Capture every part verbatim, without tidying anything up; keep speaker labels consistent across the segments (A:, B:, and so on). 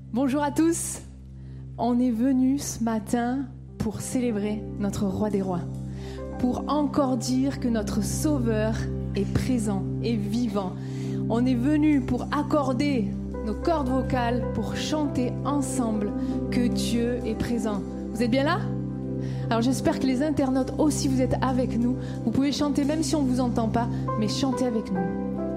A: Bonjour à tous, on est venus ce matin pour célébrer notre roi des rois, pour encore dire que notre sauveur est présent et vivant. On est venus pour accorder nos cordes vocales, pour chanter ensemble que Dieu est présent. Vous êtes bien là ? Alors j'espère que les internautes aussi, vous êtes avec nous. Vous pouvez chanter même si on ne vous entend pas, mais chantez avec nous.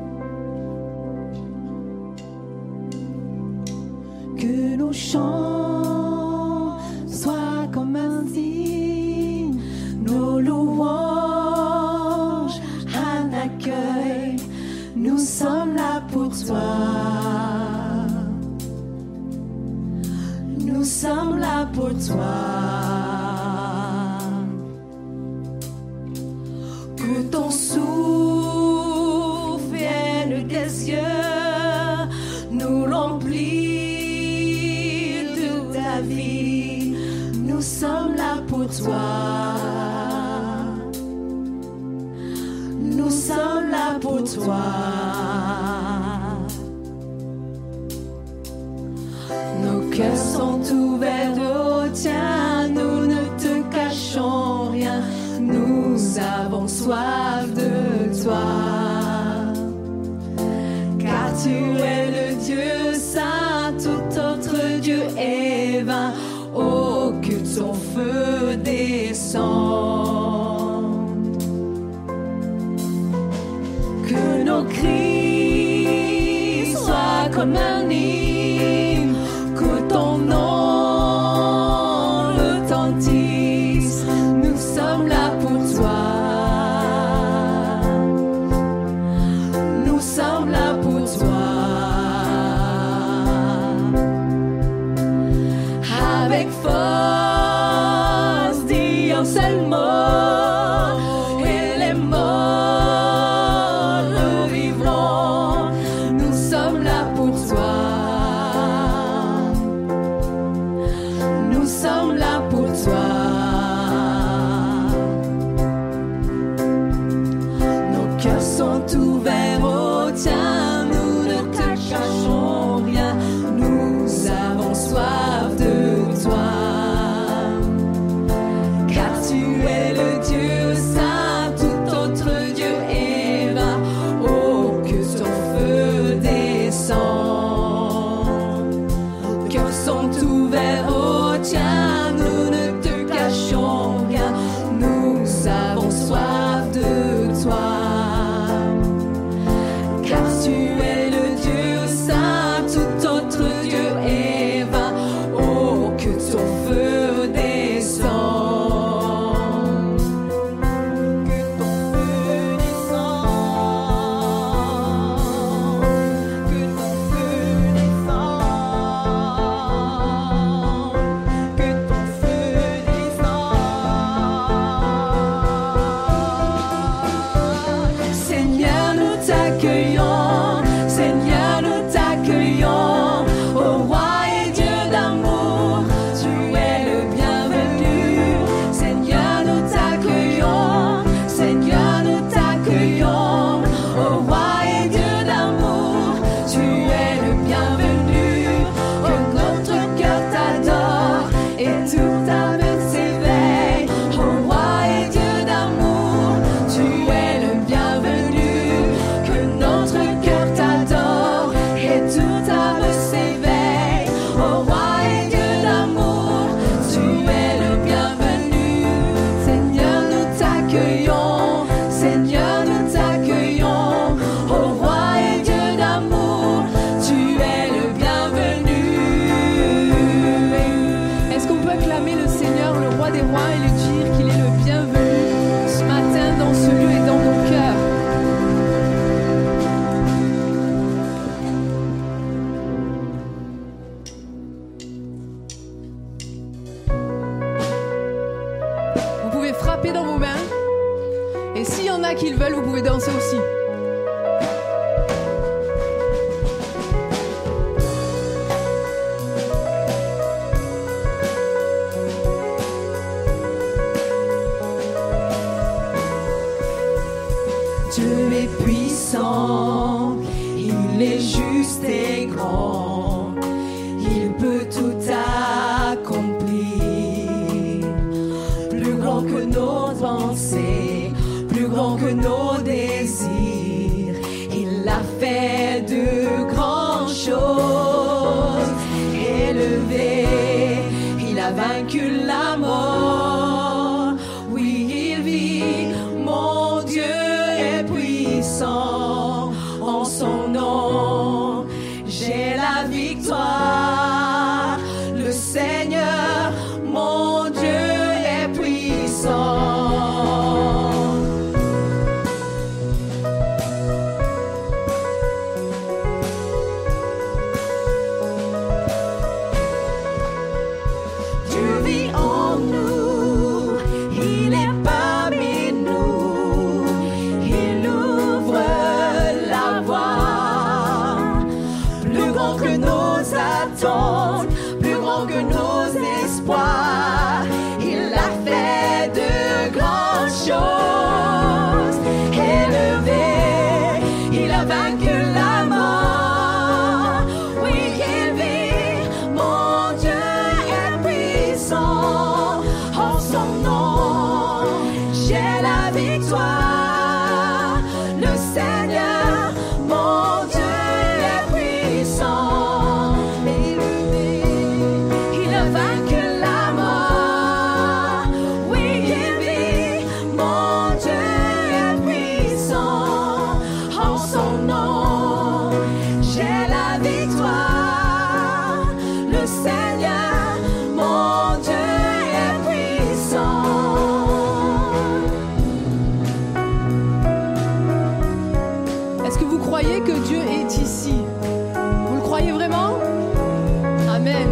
A: Que nos chants soient comme un hymne, nos louanges un accueil. Nous sommes là pour toi. Nous sommes là pour toi. Que ton souffle vienne des cieux, nous remplit. Vie. Nous sommes là pour toi. Nous sommes là pour toi. Nos cœurs sont ouverts au tien. Nous ne te cachons rien. Nous avons soif de toi. Car tu es le Dieu saint, tout autre Dieu est vain. Oh, que ton feu descende. Que nos cris soient comme un hymne, que ton nom retentisse. Nous sommes là pour toi. Nous sommes là pour toi. Avec force, dis un seul mot, et les morts revivront. Nous sommes là pour toi. Nous sommes là pour toi. Nos cœurs sont ouverts au tien. Nous ne te cachons rien. Nous avons soif de toi, car tu es le Dieu saint, tout autre Dieu est vain. Oh, que ton feu descende. Nos cœurs sont ouverts au tien, nous ne te cachons rien. Nous avons soif de toi, car tu es le Dieu saint, tout autre Dieu est vain. Oh, que ton feu descende. Que ton feu descende. Que ton feu descende. Que ton feu descende. Seigneur, nous t'accueillons. Seigneur, nous t'accueillons. Ô roi et Dieu d'amour, tu es le bienvenu. Seigneur, nous t'accueillons. Seigneur, nous t'accueillons. Ô roi et Dieu d'amour, tu es le bienvenu. Que notre cœur t'adore et toute âme s'éveille. Ô roi et Dieu d'amour, tu es le bienvenu. Que notre cœur t'adore et toute âme s'éveille. Ô roi et Dieu d'amour, tu es le bienvenu. Seigneur, nous t'accueillons. Seigneur, nous t'accueillons. Ô roi et Dieu d'amour, tu es le bienvenu. Est-ce qu'on peut acclamer le Seigneur, le roi des rois, et lui dire qu'il est le bienvenu ce matin dans ce lieu et dans nos cœurs? Vous pouvez frapper dans vos mains. Et s'il y en a qui le veulent, vous pouvez danser aussi. Dieu est puissant, il est juste et grand. Il peut vaincu la mort. Oui, il vit, mon Dieu est puissant. En son nom, j'ai la victoire. Le Seigneur, mon Dieu est puissant. Plus grand que nos espoirs, il a fait de grandes choses. Élevé, il a vaincu la mort. Oui, il vit, mon Dieu est puissant. En son nom, j'ai la victoire. Le Seigneur, mon Dieu est puissant. Que Dieu est ici. Vous le croyez vraiment? Amen.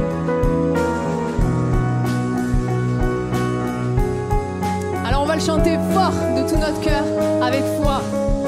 A: Alors on va le chanter fort de tout notre cœur, avec foi.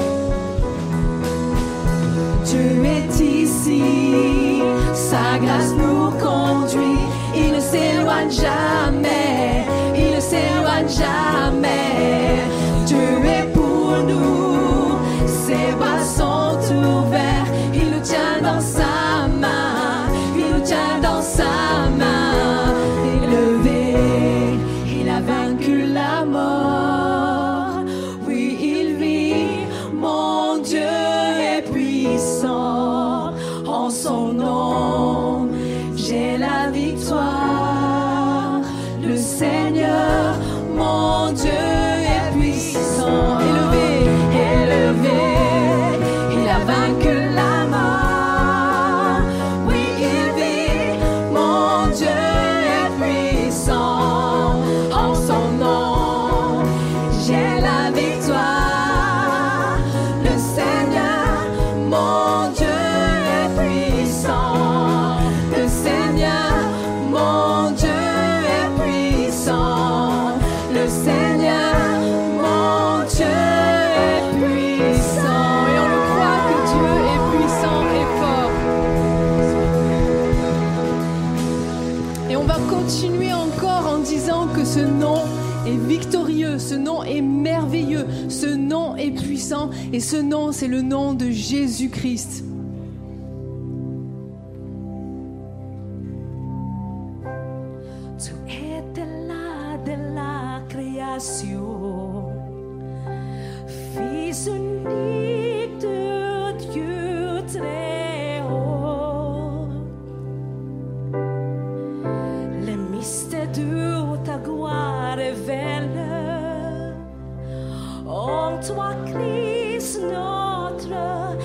A: Dieu est ici, sa grâce nous conduit, il ne s'éloigne jamais, il ne s'éloigne jamais. Dieu est pour nous, ses bras sont ouverts, il nous tient dans sa main, il nous tient dans sa main. Élevé, il a vaincu la mort. Oui, il vit, mon Dieu est puissant. En son nom, j'ai la victoire. Le Seigneur, mon Dieu est puissant. Élevé, élevé, il a vaincu la mort. Oui, il vit, mon Dieu est puissant. En son nom, j'ai la victoire. Le Seigneur, mon Dieu est puissant. Le Seigneur, mon Dieu est puissant. Le Seigneur, mon Dieu est puissant. Et on le croit que Dieu est puissant et fort. Et on va continuer encore en disant que ce nom est victorieux, ce nom est merveilleux, ce nom est puissant et ce nom, c'est le nom de Jésus-Christ. Tu étais là de la création, Fils unique de Dieu très haut. Les mystères de ta gloire révèlent en toi, Christ, notre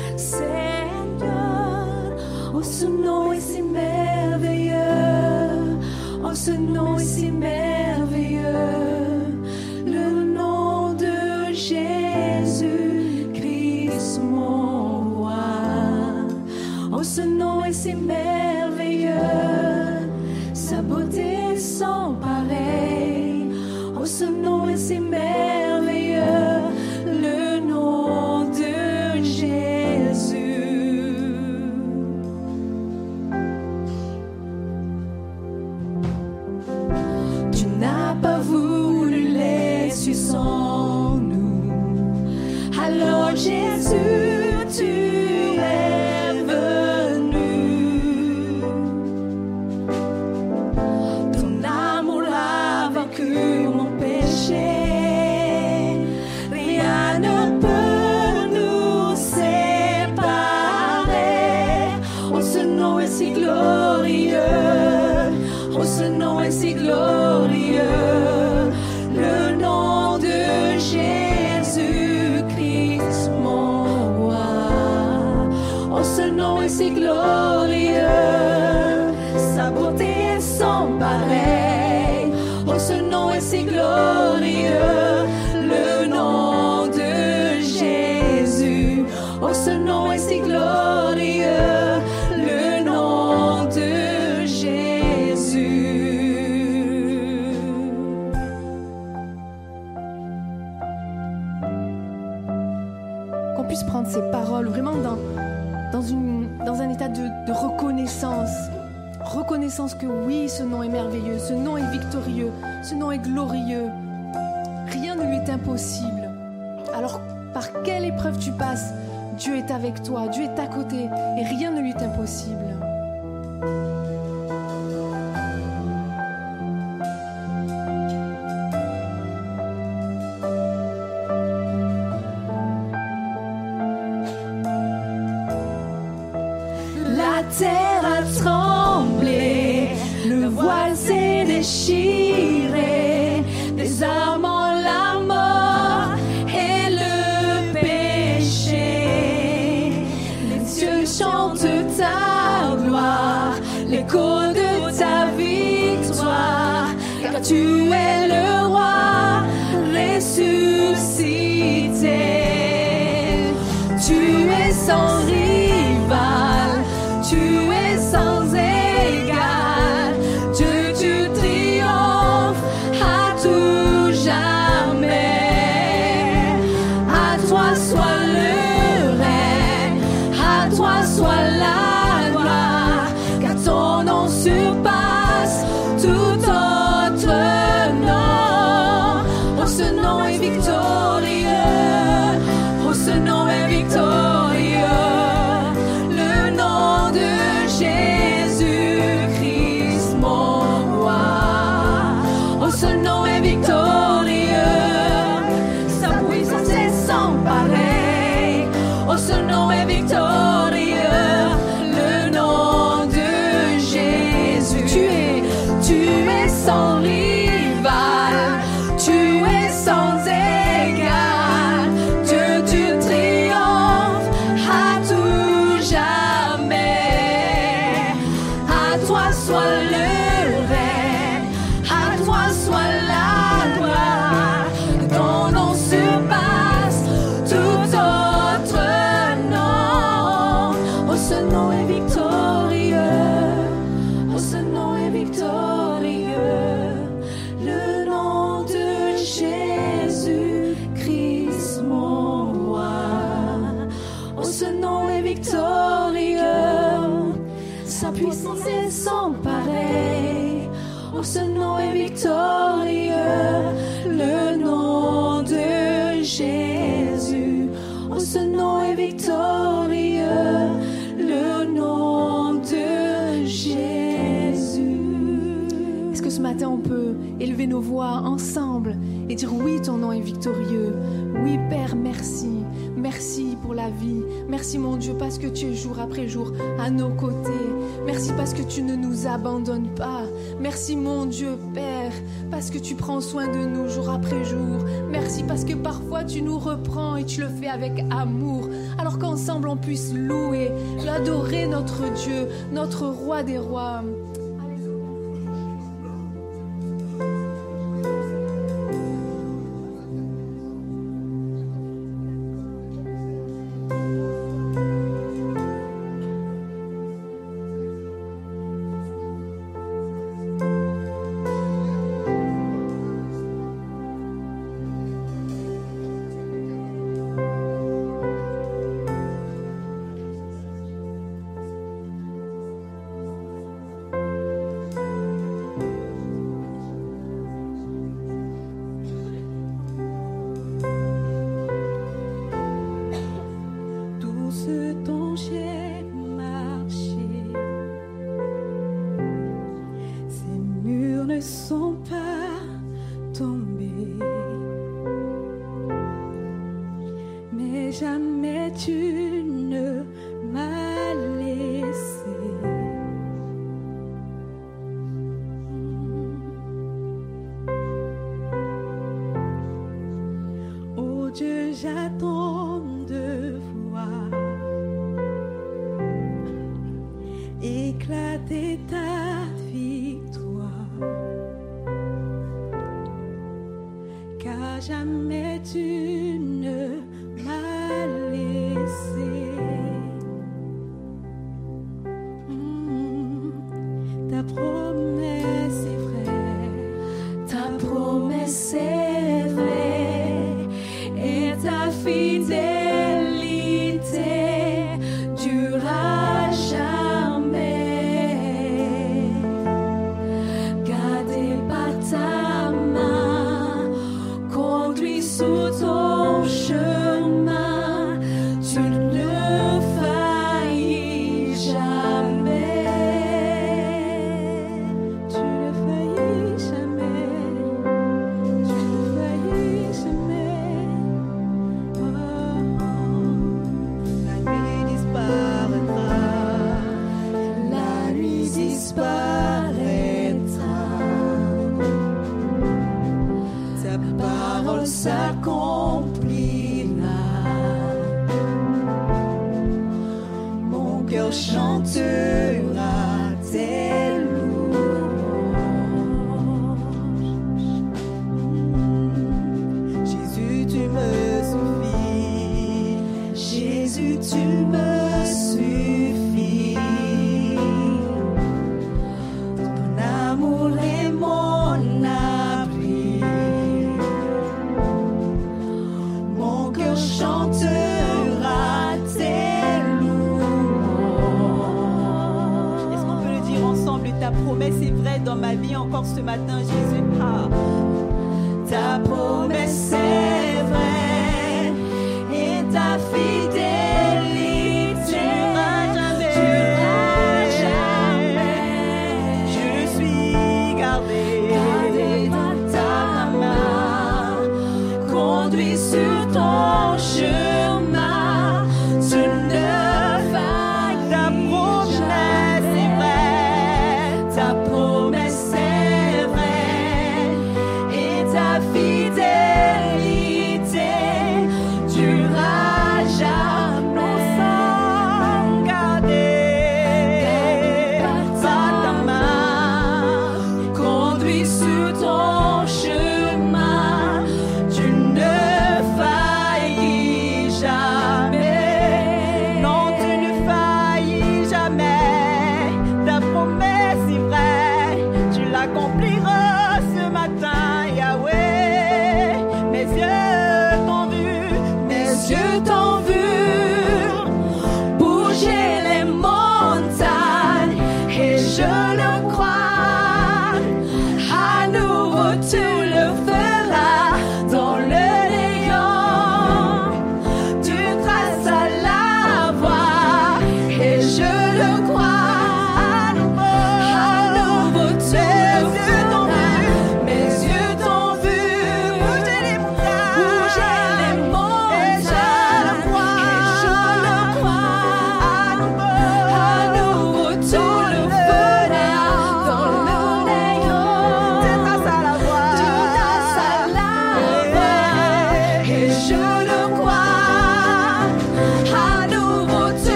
A: Seigneur. Oh, ce nom est si merveilleux. Oh, ce nom est si merveilleux. Le nom de Jésus-Christ, mon roi. Oh, ce nom est si merveilleux. Sa beauté sans pareil. Oh, ce nom est si merveilleux. Le nom de Jésus. Tu n'as pas voulu laisser sans nous. Alors Jésus, tu es venu. est si glorieux, sa beauté est sans pareil. Oh, ce nom est si glorieux, le nom de Jésus. Oh, ce nom est si glorieux, le nom de Jésus.
B: Qu'on puisse prendre ces paroles vraiment dans, dans, une, dans un état de, de reconnaissance. Reconnaissance que oui, ce nom est merveilleux, ce nom est victorieux, ce nom est glorieux. Rien ne lui est impossible. Alors, par quelle épreuve tu passes, Dieu est avec toi, Dieu est à côté et rien ne lui est impossible.
A: La terre a tremblé, le voile s'est déchiré, désarmant la mort et le péché. Les cieux chantent ta gloire, l'écho de ta victoire, car tu es le roi ressuscité. Tu es sans rival, tu es sans égal, Dieu, tu triomphes à tout jamais. À toi soit le règne, à toi soit la gloire, car ton nom surpasse tout autre nom. Oh, ce nom est victorieux, oh, ce nom est victorieux. Ce nom est victorieux, le nom de Jésus. Tu es, tu es sans rival, tu es sans égal, Dieu, tu triomphes à tout jamais. À toi soit le règne, à toi soit la gloire, ton nom surpasse tout autre. Ce nom est victorieux, oh, ce nom est victorieux, le nom de Jésus-Christ mon roi. Oh, ce nom est victorieux, sa puissance est sans pareil. Oh, ce nom est victorieux, le nom de Jésus. Oh, ce nom est victorieux, le nom de Jésus.
B: Est-ce que ce matin on peut élever nos voix ensemble et dire oui, ton nom est victorieux. Oui, Père, merci. Merci pour la vie. Merci, mon Dieu, parce que tu es jour après jour à nos côtés. Merci parce que tu ne nous abandonnes pas. Merci, mon Dieu, Père, parce que tu prends soin de nous jour après jour. Merci parce que parfois tu nous reprends et tu le fais avec amour. Alors qu'ensemble on puisse louer, adorer notre Dieu, notre Roi des rois.
A: garder ta victoire, car jamais tu ne m'as laissé. Mmh, ta promesse est vraie, ta promesse est vraie, et ta fidélité durera jamais. Gardé par ta main, conduit sous ton chemin, tu ne faillis jamais. Tu ne faillis jamais. Tu ne faillis jamais. Oh, la nuit disparaîtra. La nuit disparaîtra. Ta parole s'accomplira. Mon cœur chantera tes louanges. Jésus, tu me suffis. Jésus, tu me suffis. Ton amour est mon abri. Mon cœur chantera tes louanges. Est-ce qu'on peut le dire ensemble?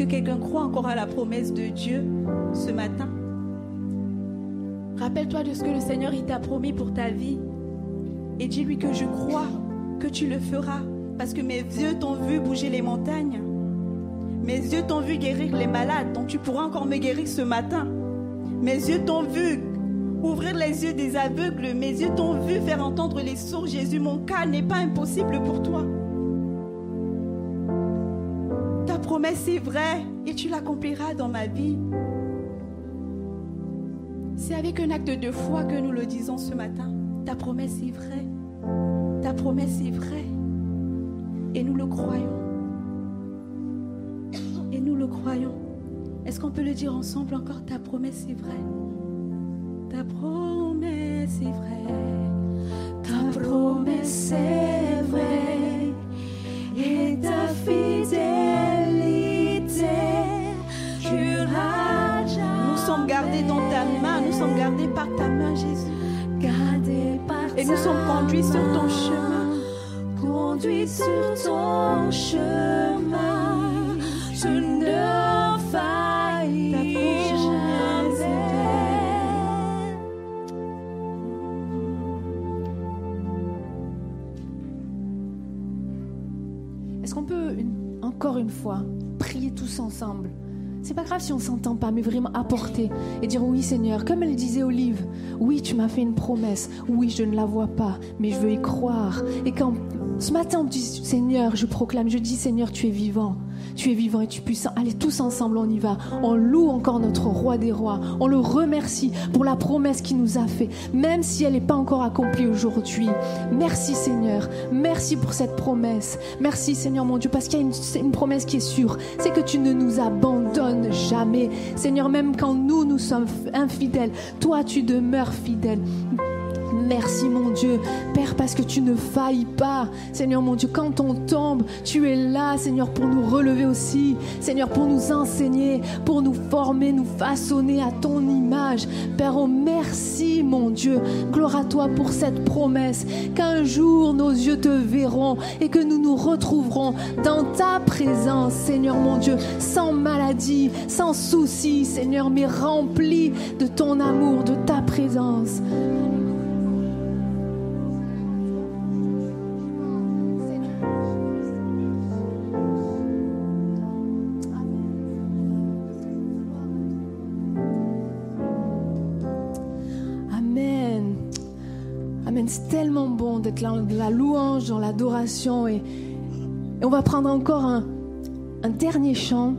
C: quelqu'un croit encore à la promesse de Dieu ce matin? Rappelle-toi de ce que le Seigneur il t'a promis pour ta vie. Et dis-lui que je crois que tu le feras. Parce que mes yeux t'ont vu bouger les montagnes. Mes yeux t'ont vu guérir les malades. Donc tu pourras encore me guérir ce matin. Mes yeux t'ont vu ouvrir les yeux des aveugles. Mes yeux t'ont vu faire entendre les sourds. Jésus, mon cas n'est pas impossible pour toi. Ta promesse est vraie et tu l'accompliras dans ma vie. C'est avec un acte de foi que nous le disons ce matin. Ta promesse est vraie. Ta promesse est vraie. Et nous le croyons. Et nous le croyons. Est-ce qu'on peut le dire ensemble encore? Ta promesse est vraie. Ta promesse est vraie.
A: Ta promesse est vraie. Et ta fidélité durera jamais.
C: Nous sommes gardés dans ta main. Nous sommes gardés par ta main, Jésus.
A: Gardés par
C: Et nous sommes conduits sur ton chemin.
A: Conduit sur ton chemin, je ne faillis jamais.
B: Est-ce qu'on peut une, encore une fois prier tous ensemble? C'est pas grave si on s'entend pas, mais vraiment apporter et dire oui Seigneur, comme elle disait Olive, oui tu m'as fait une promesse, oui je ne la vois pas, mais je veux y croire. Et quand ce matin on dit Seigneur, je proclame, je dis Seigneur tu es vivant, tu es vivant et tu es puissant. Allez tous ensemble on y va, on loue encore notre roi des rois, on le remercie pour la promesse qu'il nous a fait, même si elle n'est pas encore accomplie aujourd'hui. Merci Seigneur, merci pour cette promesse, merci Seigneur mon Dieu, parce qu'il y a une, une promesse qui est sûre, c'est que tu ne nous abandonnes jamais. Seigneur, même quand nous, nous sommes infidèles, toi tu demeures fidèle. Merci mon Dieu, Père, parce que tu ne failles pas. Seigneur mon Dieu, quand on tombe, tu es là, Seigneur, pour nous relever aussi. Seigneur, pour nous enseigner, pour nous former, nous façonner à ton image. Père, oh merci mon Dieu. Gloire à toi pour cette promesse, qu'un jour nos yeux te verront et que nous nous retrouverons dans ta présence, Seigneur mon Dieu, sans maladie, sans souci, Seigneur, mais remplis de ton amour, de ta présence. C'est tellement bon d'être dans la louange, dans l'adoration. Et, et on va prendre encore un, un dernier chant.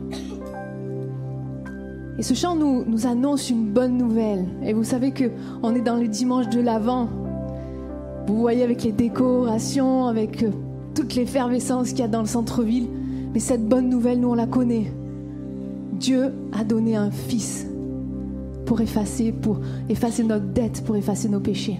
B: Et ce chant nous, nous annonce une bonne nouvelle. Et vous savez qu'on est dans le dimanche de l'Avent. Vous voyez avec les décorations, avec euh, toute l'effervescence qu'il y a dans le centre-ville. Mais cette bonne nouvelle, nous on la connaît. Dieu a donné un fils pour effacer, pour effacer notre dette, pour effacer nos péchés.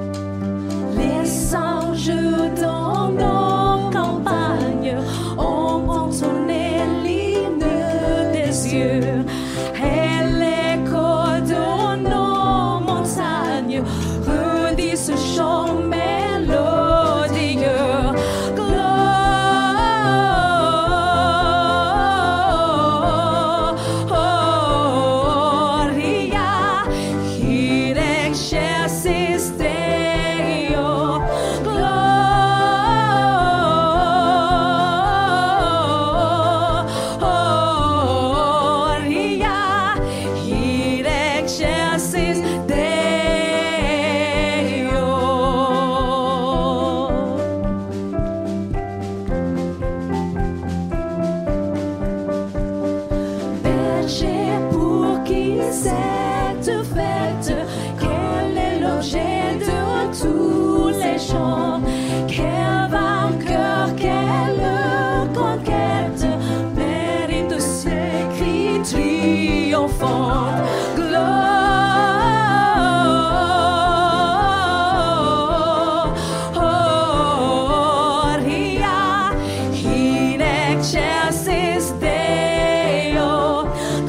A: Dans nos campagnes, on profonde. Gloria in excelsis Deo.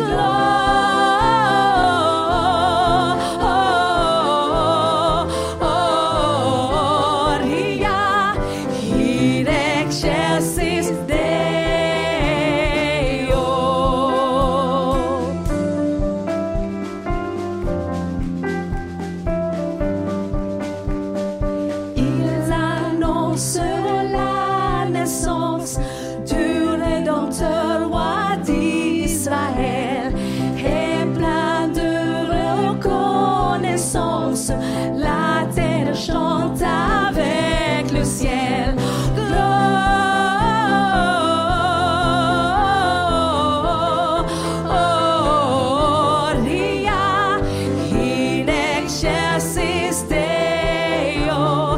A: Gloria in excelsis Deo. Ils annonceront la naissance du Rédempteur, roi d'Israël, et plein de reconnaissance, la terre chante avec le ciel. Gloria in excelsis Deo.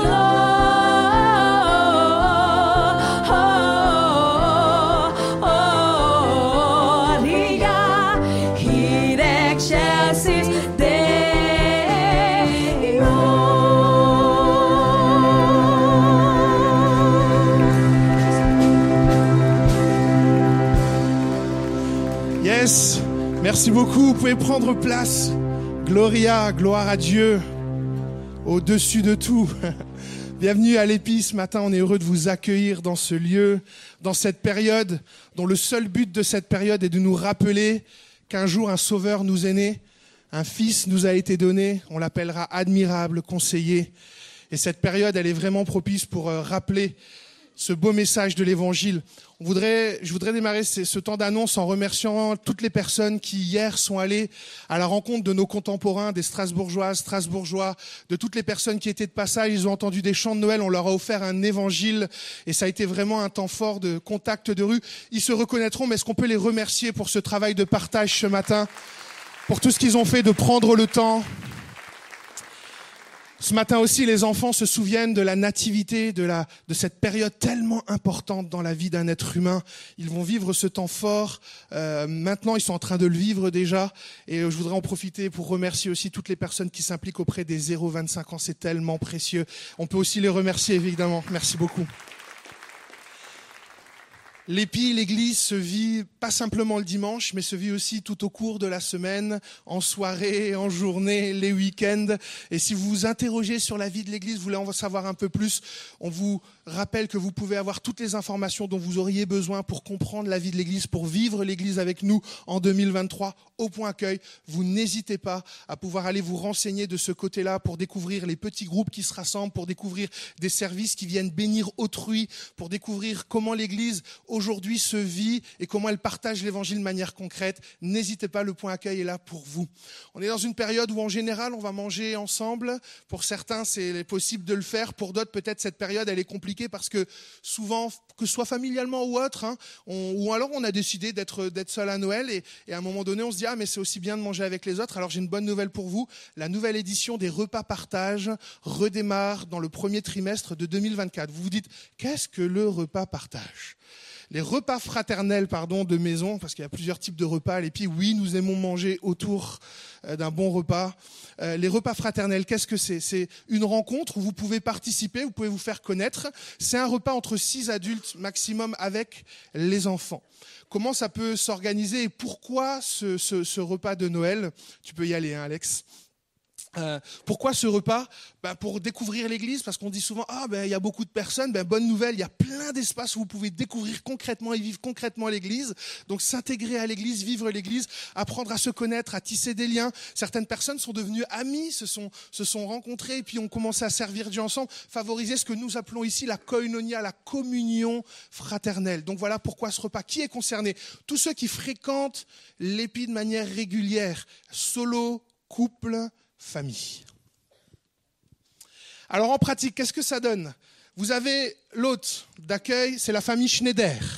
A: Gloria in excelsis Deo.
D: Yes, merci beaucoup. Vous pouvez prendre place. Gloria, gloire à Dieu, au-dessus de tout. Bienvenue à l'Épi ce matin. On est heureux de vous accueillir dans ce lieu, dans cette période, dont le seul but de cette période est de nous rappeler qu'un jour un sauveur nous est né, un fils nous a été donné. On l'appellera admirable conseiller. Et cette période, elle est vraiment propice pour euh, rappeler ce beau message de l'Évangile. On voudrait, je voudrais démarrer ce, ce temps d'annonce en remerciant toutes les personnes qui hier sont allées à la rencontre de nos contemporains, des Strasbourgeoises, Strasbourgeois, de toutes les personnes qui étaient de passage. Ils ont entendu des chants de Noël, on leur a offert un évangile et ça a été vraiment un temps fort de contact de rue. Ils se reconnaîtront, mais est-ce qu'on peut les remercier pour ce travail de partage ce matin, pour tout ce qu'ils ont fait de prendre le temps? Ce matin aussi, les enfants se souviennent de la nativité, de, la, de cette période tellement importante dans la vie d'un être humain. Ils vont vivre ce temps fort. Euh, maintenant, ils sont en train de le vivre déjà. Et je voudrais en profiter pour remercier aussi toutes les personnes qui s'impliquent auprès des zéro vingt-cinq ans. C'est tellement précieux. On peut aussi les remercier, évidemment. Merci beaucoup. L'Épi, l'église se vit pas simplement le dimanche, mais se vit aussi tout au cours de la semaine, en soirée, en journée, les week-ends. Et si vous vous interrogez sur la vie de l'église, vous voulez en savoir un peu plus, on vous rappelle que vous pouvez avoir toutes les informations dont vous auriez besoin pour comprendre la vie de l'église, pour vivre l'église avec nous en deux mille vingt-trois au Point Accueil. Vous n'hésitez pas à pouvoir aller vous renseigner de ce côté-là pour découvrir les petits groupes qui se rassemblent, pour découvrir des services qui viennent bénir autrui, pour découvrir comment l'église aujourd'hui se vit et comment elle partage l'évangile de manière concrète. N'hésitez pas, le Point Accueil est là pour vous. On est dans une période où en général on va manger ensemble. Pour certains c'est possible de le faire, pour d'autres peut-être cette période elle est compliquée parce que souvent, que ce soit familialement ou autre, hein, on, ou alors on a décidé d'être, d'être seul à Noël et, et à un moment donné on se dit ah mais c'est aussi bien de manger avec les autres. Alors j'ai une bonne nouvelle pour vous, la nouvelle édition des repas partage redémarre dans le premier trimestre de deux mille vingt-quatre. Vous vous dites qu'est-ce que le repas partage ? Les repas fraternels, pardon, de maison, parce qu'il y a plusieurs types de repas. Et puis, oui, nous aimons manger autour euh, d'un bon repas. Euh, les repas fraternels, qu'est-ce que c'est ? C'est une rencontre où vous pouvez participer, vous pouvez vous faire connaître. C'est un repas entre six adultes maximum avec les enfants. Comment ça peut s'organiser et pourquoi ce, ce, ce repas de Noël ? Tu peux y aller, hein, Alex ? Euh, pourquoi ce repas ? Ben pour découvrir l'église, parce qu'on dit souvent ah ben il y a beaucoup de personnes. Ben bonne nouvelle, il y a plein d'espaces où vous pouvez découvrir concrètement et vivre concrètement l'église. Donc s'intégrer à l'église, vivre l'église, apprendre à se connaître, à tisser des liens. Certaines personnes sont devenues amies, se sont se sont rencontrées et puis ont commencé à servir Dieu ensemble. Favoriser ce que nous appelons ici la koinonia, la communion fraternelle. Donc voilà pourquoi ce repas. Qui est concerné ? Tous ceux qui fréquentent l'Épi de manière régulière, solo, couple, famille. Alors en pratique, qu'est-ce que ça donne ? Vous avez l'hôte d'accueil, c'est la famille Schneider.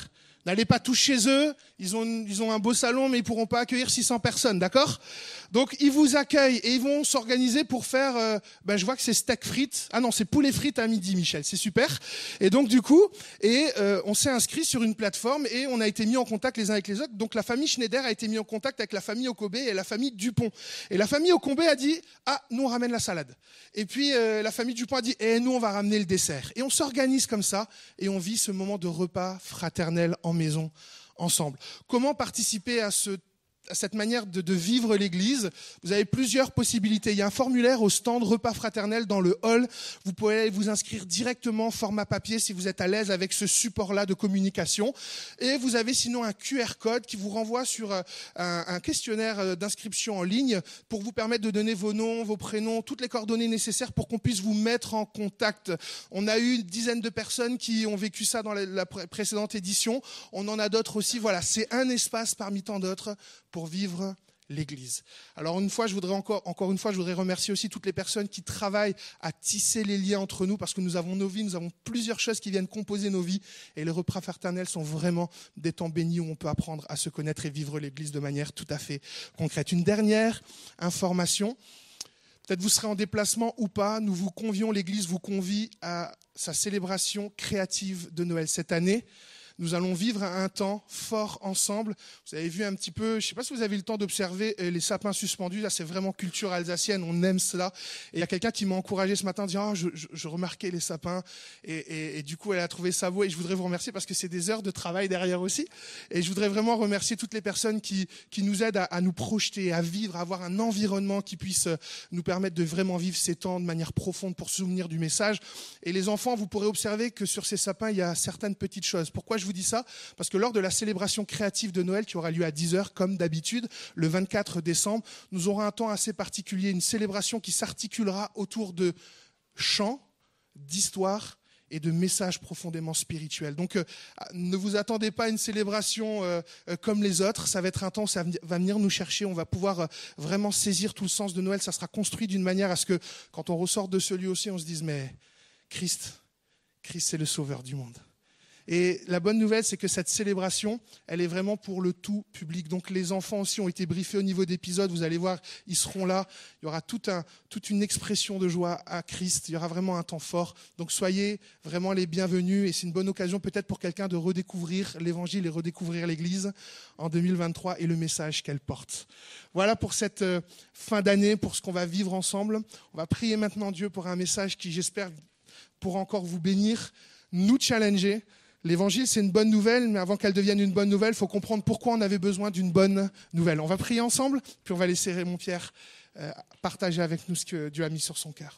D: N'allez pas tous chez eux, ils ont, ils ont un beau salon, mais ils pourront pas accueillir six cents personnes, d'accord? Donc, ils vous accueillent et ils vont s'organiser pour faire, euh, ben, je vois que c'est steak frites. Ah non, c'est poulet frites à midi, Michel, c'est super. Et donc, du coup, et euh, on s'est inscrit sur une plateforme et on a été mis en contact les uns avec les autres. Donc, la famille Schneider a été mise en contact avec la famille Okobé et la famille Dupont. Et la famille Okobé a dit, ah, nous, on ramène la salade. Et puis, euh, la famille Dupont a dit, eh, nous, on va ramener le dessert. Et on s'organise comme ça et on vit ce moment de repas fraternel en maison ensemble. Comment participer à ce à cette manière de, de vivre l'Église? Vous avez plusieurs possibilités. Il y a un formulaire au stand repas fraternel dans le hall. Vous pouvez aller vous inscrire directement format papier si vous êtes à l'aise avec ce support-là de communication. Et vous avez sinon un Q R code qui vous renvoie sur un, un questionnaire d'inscription en ligne pour vous permettre de donner vos noms, vos prénoms, toutes les coordonnées nécessaires pour qu'on puisse vous mettre en contact. On a eu une dizaine de personnes qui ont vécu ça dans la, la précédente édition. On en a d'autres aussi. Voilà, c'est un espace parmi tant d'autres pour vivre l'Église. Alors une fois, je voudrais encore, encore une fois, je voudrais remercier aussi toutes les personnes qui travaillent à tisser les liens entre nous, parce que nous avons nos vies, nous avons plusieurs choses qui viennent composer nos vies, et les repas fraternels sont vraiment des temps bénis où on peut apprendre à se connaître et vivre l'Église de manière tout à fait concrète. Une dernière information, peut-être vous serez en déplacement ou pas, nous vous convions, l'Église vous convie à sa célébration créative de Noël cette année. Nous allons vivre un temps fort ensemble. Vous avez vu un petit peu, je ne sais pas si vous avez eu le temps d'observer les sapins suspendus. Là, c'est vraiment culture alsacienne, on aime cela. Et il y a quelqu'un qui m'a encouragé ce matin en disant oh, je, je, je remarquais les sapins. Et, et, et du coup, elle a trouvé ça beau. Et je voudrais vous remercier parce que c'est des heures de travail derrière aussi. Et je voudrais vraiment remercier toutes les personnes qui, qui nous aident à, à nous projeter, à vivre, à avoir un environnement qui puisse nous permettre de vraiment vivre ces temps de manière profonde pour se souvenir du message. Et les enfants, vous pourrez observer que sur ces sapins, il y a certaines petites choses. Pourquoi je vous dis ça? Parce que lors de la célébration créative de Noël qui aura lieu à dix heures, comme d'habitude, le vingt-quatre décembre, nous aurons un temps assez particulier, une célébration qui s'articulera autour de chants, d'histoires et de messages profondément spirituels. Donc, euh, ne vous attendez pas à une célébration euh, euh, comme les autres. Ça va être un temps où ça va venir nous chercher. On va pouvoir euh, vraiment saisir tout le sens de Noël. Ça sera construit d'une manière à ce que, quand on ressort de ce lieu aussi, on se dise, mais Christ, Christ, c'est le sauveur du monde. Et la bonne nouvelle, c'est que cette célébration, elle est vraiment pour le tout public. Donc les enfants aussi ont été briefés au niveau d'épisodes. Vous allez voir, ils seront là. Il y aura tout un, toute une expression de joie à Christ. Il y aura vraiment un temps fort. Donc soyez vraiment les bienvenus. Et c'est une bonne occasion peut-être pour quelqu'un de redécouvrir l'Évangile et redécouvrir l'Église en deux mille vingt-trois et le message qu'elle porte. Voilà pour cette fin d'année, pour ce qu'on va vivre ensemble. On va prier maintenant Dieu pour un message qui, j'espère, pourra encore vous bénir, nous challenger. L'évangile, c'est une bonne nouvelle, mais avant qu'elle devienne une bonne nouvelle, il faut comprendre pourquoi on avait besoin d'une bonne nouvelle. On va prier ensemble, puis on va laisser Raymond Pierre euh, partager avec nous ce que Dieu a mis sur son cœur.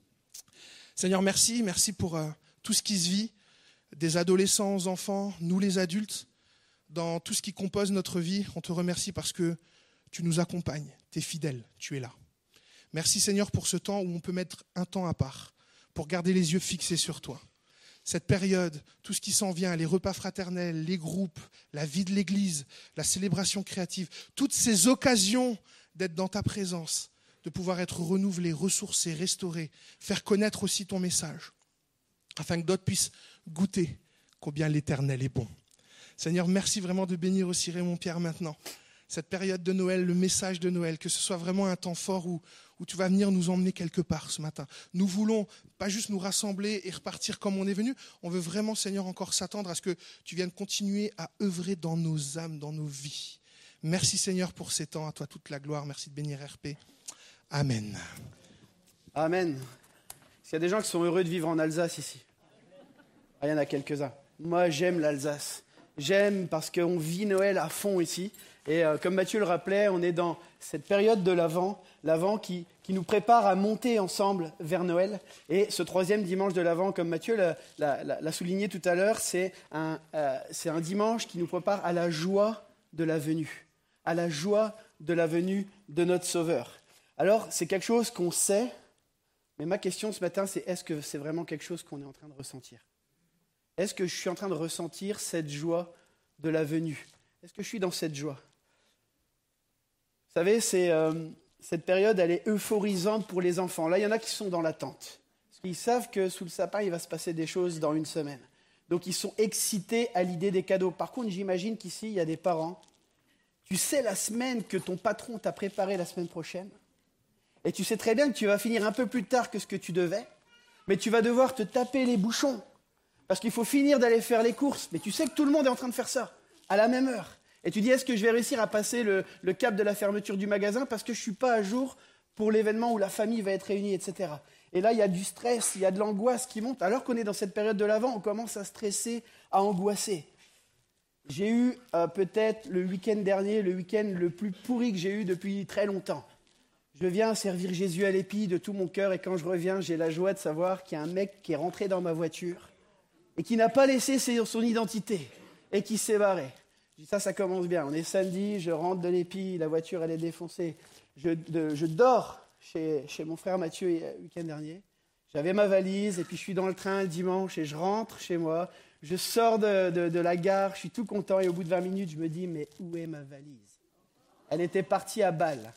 D: Seigneur, merci, merci pour euh, tout ce qui se vit, des adolescents aux enfants, nous les adultes, dans tout ce qui compose notre vie. On te remercie parce que tu nous accompagnes, tu es fidèle, tu es là. Merci Seigneur pour ce temps où on peut mettre un temps à part, pour garder les yeux fixés sur toi. Cette période, tout ce qui s'en vient, les repas fraternels, les groupes, la vie de l'Église, la célébration créative, toutes ces occasions d'être dans ta présence, de pouvoir être renouvelés, ressourcés, restaurés, faire connaître aussi ton message, afin que d'autres puissent goûter combien l'Éternel est bon. Seigneur, merci vraiment de bénir aussi Raymond Pierre maintenant. Cette période de Noël, le message de Noël, que ce soit vraiment un temps fort où, où tu vas venir nous emmener quelque part ce matin. Nous voulons pas juste nous rassembler et repartir comme on est venu. On veut vraiment, Seigneur, encore s'attendre à ce que tu viennes continuer à œuvrer dans nos âmes, dans nos vies. Merci, Seigneur, pour ces temps. À toi toute la gloire. Merci de bénir R P. Amen.
E: Amen. Est-ce qu'il y a des gens qui sont heureux de vivre en Alsace ici? Ah, il y en a quelques-uns. Moi, j'aime l'Alsace. J'aime parce qu'on vit Noël à fond ici. Et euh, comme Mathieu le rappelait, on est dans cette période de l'Avent, l'Avent qui, qui nous prépare à monter ensemble vers Noël. Et ce troisième dimanche de l'Avent, comme Mathieu l'a, l'a, l'a souligné tout à l'heure, c'est un, euh, c'est un dimanche qui nous prépare à la joie de la venue, à la joie de la venue de notre Sauveur. Alors, c'est quelque chose qu'on sait, mais ma question ce matin, c'est est-ce que c'est vraiment quelque chose qu'on est en train de ressentir? Est-ce que je suis en train de ressentir cette joie de la venue? Est-ce que je suis dans cette joie? Vous savez, c'est, euh, cette période, elle est euphorisante pour les enfants. Là, il y en a qui sont dans l'attente. Parce qu'ils savent que sous le sapin, il va se passer des choses dans une semaine. Donc ils sont excités à l'idée des cadeaux. Par contre, j'imagine qu'ici, il y a des parents. Tu sais la semaine que ton patron t'a préparé la semaine prochaine. Et tu sais très bien que tu vas finir un peu plus tard que ce que tu devais. Mais tu vas devoir te taper les bouchons. Parce qu'il faut finir d'aller faire les courses. Mais tu sais que tout le monde est en train de faire ça, à la même heure. Et tu dis, est-ce que je vais réussir à passer le, le cap de la fermeture du magasin parce que je ne suis pas à jour pour l'événement où la famille va être réunie, et cetera. Et là, il y a du stress, il y a de l'angoisse qui monte. Alors qu'on est dans cette période de l'Avent, on commence à stresser, à angoisser. J'ai eu euh, peut-être le week-end dernier, le week-end le plus pourri que j'ai eu depuis très longtemps. Je viens servir Jésus à l'épi de tout mon cœur et quand je reviens, j'ai la joie de savoir qu'il y a un mec qui est rentré dans ma voiture et qui n'a pas laissé son identité et qui s'est barré. Je dis ça, ça commence bien. On est samedi, je rentre de l'épi, la voiture elle est défoncée. Je, de, je dors chez, chez mon frère Mathieu le week-end dernier. J'avais ma valise et puis je suis dans le train le dimanche et je rentre chez moi. Je sors de, de, de la gare, je suis tout content et au bout de vingt minutes, je me dis mais où est ma valise ? Elle était partie à Bâle.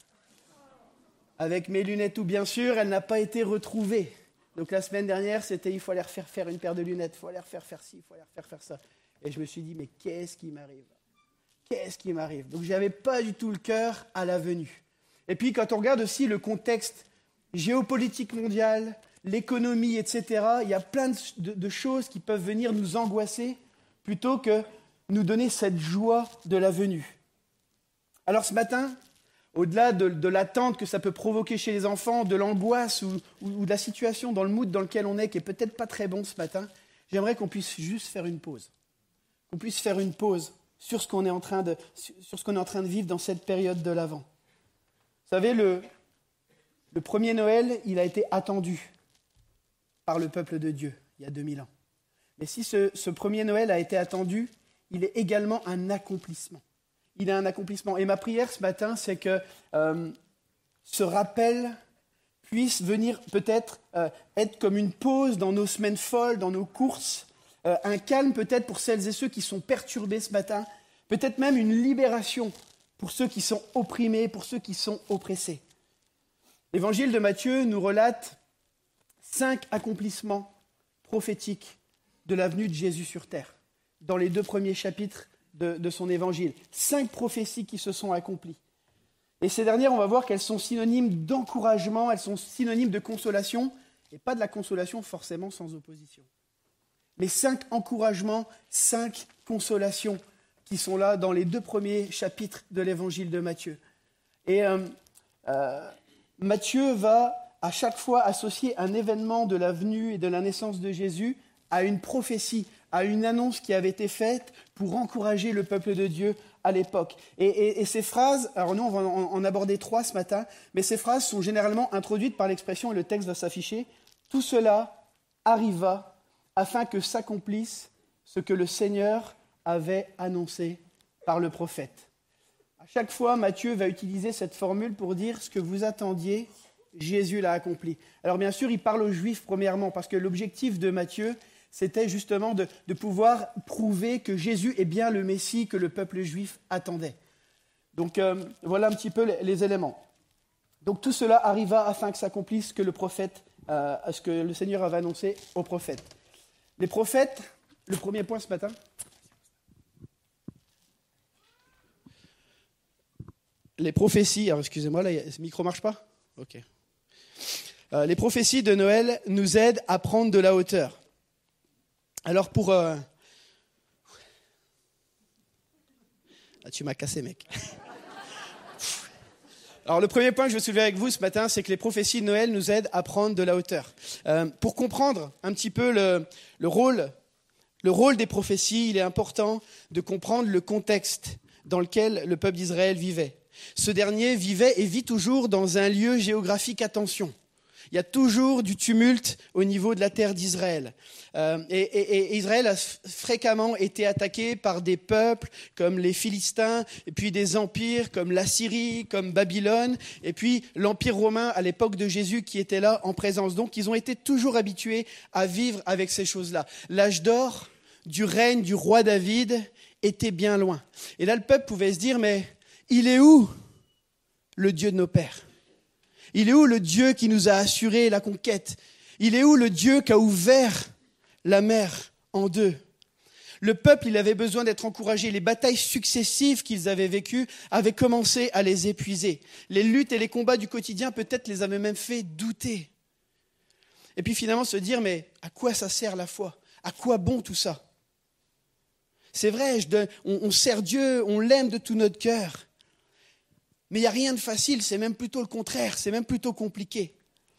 E: Avec mes lunettes, tout bien sûr, elle n'a pas été retrouvée. Donc la semaine dernière, c'était il faut aller refaire faire une paire de lunettes, il faut aller refaire faire ci, il faut aller refaire faire ça. Et je me suis dit mais qu'est-ce qui m'arrive ? Qu'est-ce qui m'arrive ? Donc je n'avais pas du tout le cœur à la venue. Et puis quand on regarde aussi le contexte géopolitique mondial, l'économie, et cetera, il y a plein de, de, de choses qui peuvent venir nous angoisser plutôt que nous donner cette joie de la venue. Alors ce matin, au-delà de, de l'attente que ça peut provoquer chez les enfants, de l'angoisse ou, ou, ou de la situation dans le mood dans lequel on est, qui est peut-être pas très bon ce matin, j'aimerais qu'on puisse juste faire une pause. Qu'on puisse faire une pause sur ce qu'on est en train de, sur ce qu'on est en train de vivre dans cette période de l'Avent. Vous savez, le, le premier Noël, il a été attendu par le peuple de Dieu, il y a deux mille ans. Mais si ce, ce premier Noël a été attendu, il est également un accomplissement. Il est un accomplissement. Et ma prière ce matin, c'est que euh, ce rappel puisse venir peut-être euh, être comme une pause dans nos semaines folles, dans nos courses, euh, un calme peut-être pour celles et ceux qui sont perturbés ce matin, peut-être même une libération pour ceux qui sont opprimés, pour ceux qui sont oppressés. L'évangile de Matthieu nous relate cinq accomplissements prophétiques de la venue de Jésus sur terre, dans les deux premiers chapitres de, de son évangile. Cinq prophéties qui se sont accomplies. Et ces dernières, on va voir qu'elles sont synonymes d'encouragement, elles sont synonymes de consolation, et pas de la consolation forcément sans opposition. Mais cinq encouragements, cinq consolations qui sont là dans les deux premiers chapitres de l'évangile de Matthieu. Et euh, euh, Matthieu va à chaque fois associer un événement de la venue et de la naissance de Jésus à une prophétie, à une annonce qui avait été faite pour encourager le peuple de Dieu à l'époque. Et, et, et ces phrases, alors nous on va en, en aborder trois ce matin, mais ces phrases sont généralement introduites par l'expression, et le texte va s'afficher, « Tout cela arriva afin que s'accomplisse ce que le Seigneur avait annoncé par le prophète. » À chaque fois, Matthieu va utiliser cette formule pour dire ce que vous attendiez, Jésus l'a accompli. Alors bien sûr, il parle aux Juifs premièrement, parce que l'objectif de Matthieu, c'était justement de, de pouvoir prouver que Jésus est bien le Messie que le peuple juif attendait. Donc euh, voilà un petit peu les, les éléments. Donc tout cela arriva afin que s'accomplisse ce que le prophète, euh, ce que le Seigneur avait annoncé au prophète. Les prophètes, le premier point ce matin. Les prophéties, alors excusez-moi, là, ce micro marche pas ? Ok. Euh, les prophéties de Noël nous aident à prendre de la hauteur. Alors pour... Euh... Ah, tu m'as cassé, mec. Alors le premier point que je veux soulever avec vous ce matin, c'est que les prophéties de Noël nous aident à prendre de la hauteur. Euh, pour comprendre un petit peu le, le, rôle, le rôle des prophéties, il est important de comprendre le contexte dans lequel le peuple d'Israël vivait. Ce dernier vivait et vit toujours dans un lieu géographique à tension. Il y a toujours du tumulte au niveau de la terre d'Israël. Euh, et, et, et Israël a fréquemment été attaqué par des peuples comme les Philistins, et puis des empires comme l'Assyrie, comme Babylone, et puis l'Empire romain à l'époque de Jésus qui était là en présence. Donc ils ont été toujours habitués à vivre avec ces choses-là. L'âge d'or du règne du roi David était bien loin. Et là, le peuple pouvait se dire, mais il est où le Dieu de nos pères ? Il est où le Dieu qui nous a assuré la conquête ? Il est où le Dieu qui a ouvert la mer en deux Le peuple, il avait besoin d'être encouragé. Les batailles successives qu'ils avaient vécues avaient commencé à les épuiser. Les luttes et les combats du quotidien, peut-être, les avaient même fait douter. Et puis finalement se dire, mais à quoi ça sert la foi ? À quoi bon tout ça ? C'est vrai, je donne, on, on sert Dieu, on l'aime de tout notre cœur. Mais il n'y a rien de facile, c'est même plutôt le contraire, c'est même plutôt compliqué.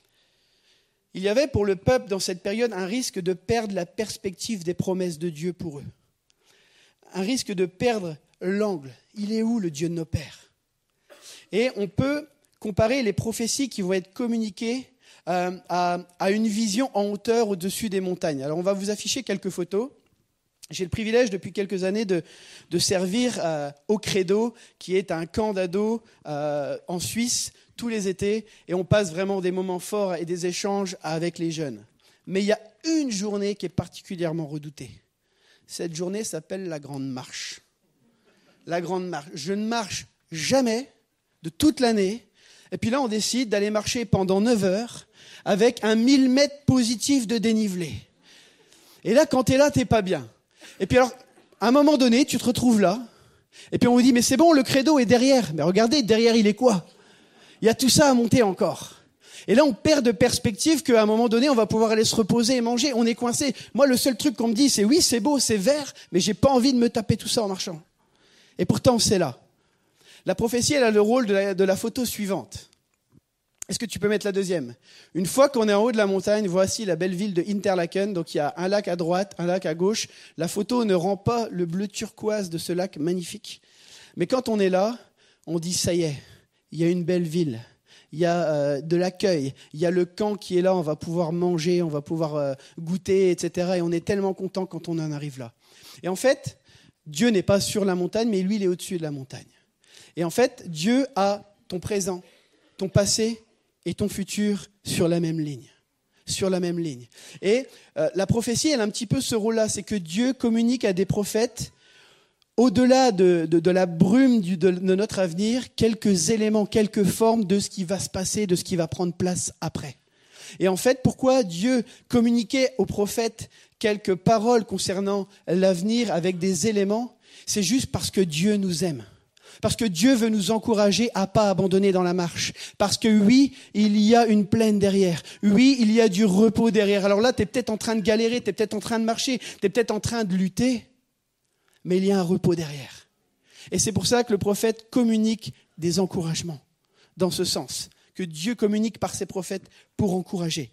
E: Il y avait pour le peuple dans cette période un risque de perdre la perspective des promesses de Dieu pour eux. Un risque de perdre l'angle. Il est où le Dieu de nos pères ? Et on peut comparer les prophéties qui vont être communiquées euh, à, à une vision en hauteur au-dessus des montagnes. Alors on va vous afficher quelques photos. J'ai le privilège depuis quelques années de, de servir euh, au Credo, qui est un camp d'ados euh, en Suisse, tous les étés, et on passe vraiment des moments forts et des échanges avec les jeunes. Mais il y a une journée qui est particulièrement redoutée. Cette journée s'appelle la Grande Marche. La Grande Marche. Je ne marche jamais de toute l'année, et puis là on décide d'aller marcher pendant neuf heures avec un mille mètres positif de dénivelé. Et là, quand tu es là, tu n'es pas bien. Et puis alors, à un moment donné, tu te retrouves là, et puis on vous dit, mais c'est bon, le Credo est derrière. Mais regardez, derrière, il est quoi ? Il y a tout ça à monter encore. Et là, on perd de perspective qu'à un moment donné, on va pouvoir aller se reposer et manger. On est coincé. Moi, le seul truc qu'on me dit, c'est oui, c'est beau, c'est vert, mais j'ai pas envie de me taper tout ça en marchant. Et pourtant, c'est là. La prophétie, elle a le rôle de la, de la photo suivante. Est-ce que tu peux mettre la deuxième ? Une fois qu'on est en haut de la montagne, voici la belle ville de Interlaken. Donc il y a un lac à droite, un lac à gauche. La photo ne rend pas le bleu turquoise de ce lac magnifique. Mais quand on est là, on dit ça y est, il y a une belle ville. Il y a euh, de l'accueil. Il y a le camp qui est là, on va pouvoir manger, on va pouvoir euh, goûter, et cetera. Et on est tellement content quand on en arrive là. Et en fait, Dieu n'est pas sur la montagne, mais lui, il est au-dessus de la montagne. Et en fait, Dieu a ton présent, ton passé et ton futur sur la même ligne. Sur la même ligne. Et euh, la prophétie, elle a un petit peu ce rôle-là, c'est que Dieu communique à des prophètes, au-delà de, de, de la brume du, de, de notre avenir, quelques éléments, quelques formes de ce qui va se passer, de ce qui va prendre place après. Et en fait, pourquoi Dieu communiquait aux prophètes quelques paroles concernant l'avenir avec des éléments ? C'est juste parce que Dieu nous aime. Parce que Dieu veut nous encourager à pas abandonner dans la marche. Parce que oui, il y a une plaine derrière. Oui, il y a du repos derrière. Alors là, tu es peut-être en train de galérer, tu es peut-être en train de marcher, tu es peut-être en train de lutter, mais il y a un repos derrière. Et c'est pour ça que le prophète communique des encouragements, dans ce sens, que Dieu communique par ses prophètes pour encourager.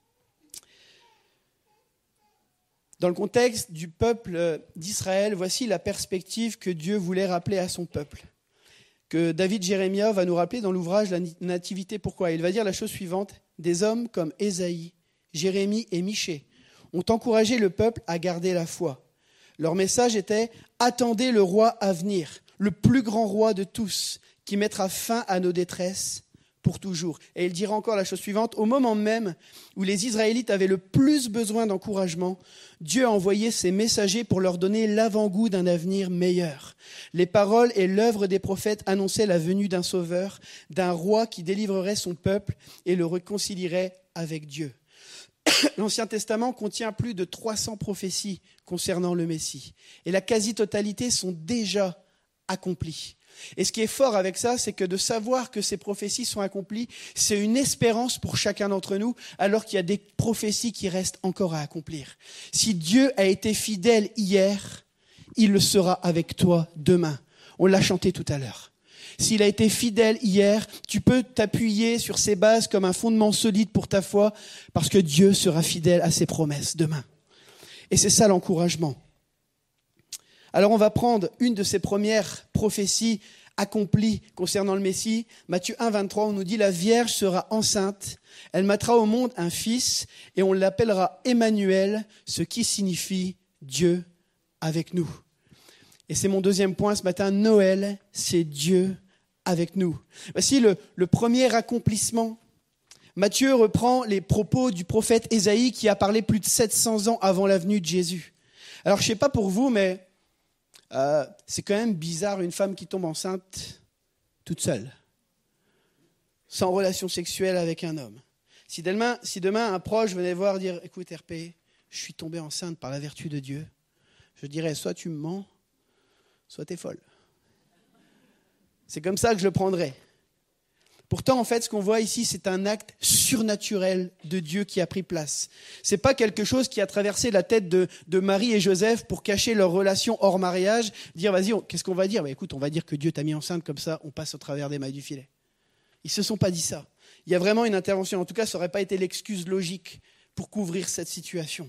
E: Dans le contexte du peuple d'Israël, voici la perspective que Dieu voulait rappeler à son peuple, que David Jérémia va nous rappeler dans l'ouvrage La Nativité. Pourquoi ? Il va dire la chose suivante. Des hommes comme Ésaïe, Jérémie et Michée ont encouragé le peuple à garder la foi. Leur message était « Attendez le roi à venir, le plus grand roi de tous, qui mettra fin à nos détresses pour toujours. » Et il dira encore la chose suivante. Au moment même où les Israélites avaient le plus besoin d'encouragement, Dieu a envoyé ses messagers pour leur donner l'avant-goût d'un avenir meilleur. Les paroles et l'œuvre des prophètes annonçaient la venue d'un sauveur, d'un roi qui délivrerait son peuple et le réconcilierait avec Dieu. L'Ancien Testament contient plus de trois cents prophéties concernant le Messie. Et la quasi-totalité sont déjà accomplies. Et ce qui est fort avec ça, c'est que de savoir que ces prophéties sont accomplies, c'est une espérance pour chacun d'entre nous, alors qu'il y a des prophéties qui restent encore à accomplir. Si Dieu a été fidèle hier, il le sera avec toi demain. On l'a chanté tout à l'heure. S'il a été fidèle hier, tu peux t'appuyer sur ses bases comme un fondement solide pour ta foi, parce que Dieu sera fidèle à ses promesses demain. Et c'est ça l'encouragement. Alors on va prendre une de ces premières prophéties accomplies concernant le Messie. Matthieu un, vingt-trois, on nous dit « La Vierge sera enceinte, elle mettra au monde un fils et on l'appellera Emmanuel, ce qui signifie Dieu avec nous. » Et c'est mon deuxième point ce matin, Noël, c'est Dieu avec nous. Voici le, le premier accomplissement. Matthieu reprend les propos du prophète Ésaïe qui a parlé plus de sept cents ans avant la venue de Jésus. Alors je ne sais pas pour vous, mais euh, c'est quand même bizarre une femme qui tombe enceinte toute seule, sans relation sexuelle avec un homme. Si demain, si demain un proche venait voir dire « Écoute R P, je suis tombé enceinte par la vertu de Dieu, je dirais soit tu me mens, soit tu es folle. C'est comme ça que je le prendrais. Pourtant, en fait, ce qu'on voit ici, c'est un acte surnaturel de Dieu qui a pris place. Ce n'est pas quelque chose qui a traversé la tête de, de Marie et Joseph pour cacher leur relation hors mariage, dire, vas-y, on, qu'est-ce qu'on va dire ? Bah, écoute, on va dire que Dieu t'a mis enceinte, comme ça, on passe au travers des mailles du filet. Ils ne se sont pas dit ça. Il y a vraiment une intervention. En tout cas, ça n'aurait pas été l'excuse logique pour couvrir cette situation.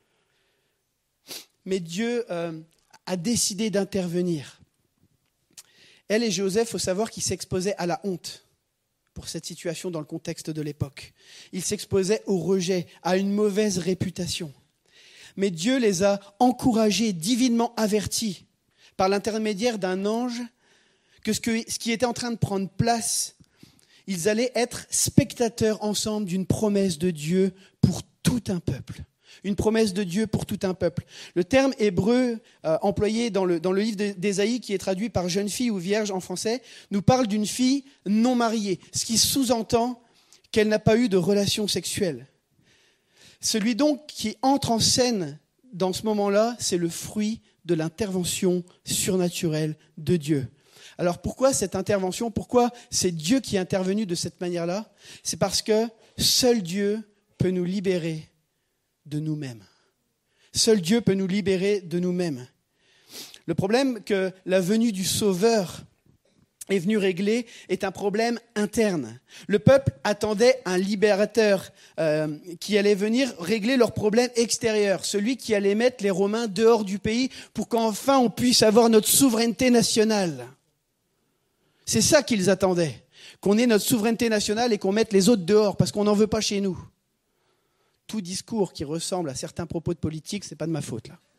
E: Mais Dieu euh, a décidé d'intervenir. Elle et Joseph, il faut savoir qu'ils s'exposaient à la honte pour cette situation dans le contexte de l'époque. Ils s'exposaient au rejet, à une mauvaise réputation. Mais Dieu les a encouragés, divinement avertis, par l'intermédiaire d'un ange, que ce, que ce qui était en train de prendre place, ils allaient être spectateurs ensemble d'une promesse de Dieu pour tout un peuple. Une promesse de Dieu pour tout un peuple. Le terme hébreu euh, employé dans le, dans le livre d'Ésaïe, qui est traduit par jeune fille ou vierge en français, nous parle d'une fille non mariée, ce qui sous-entend qu'elle n'a pas eu de relation sexuelle. Celui donc qui entre en scène dans ce moment-là, c'est le fruit de l'intervention surnaturelle de Dieu. Alors pourquoi cette intervention ? Pourquoi c'est Dieu qui est intervenu de cette manière-là ? C'est parce que seul Dieu peut nous libérer de nous-mêmes. Seul Dieu peut nous libérer de nous-mêmes. Le problème que la venue du Sauveur est venue régler est un problème interne. Le peuple attendait un libérateur euh, qui allait venir régler leurs problèmes extérieurs, celui qui allait mettre les Romains dehors du pays pour qu'enfin on puisse avoir notre souveraineté nationale. C'est ça qu'ils attendaient, qu'on ait notre souveraineté nationale et qu'on mette les autres dehors parce qu'on n'en veut pas chez nous. Tout discours qui ressemble à certains propos de politique, ce n'est pas de ma faute, là.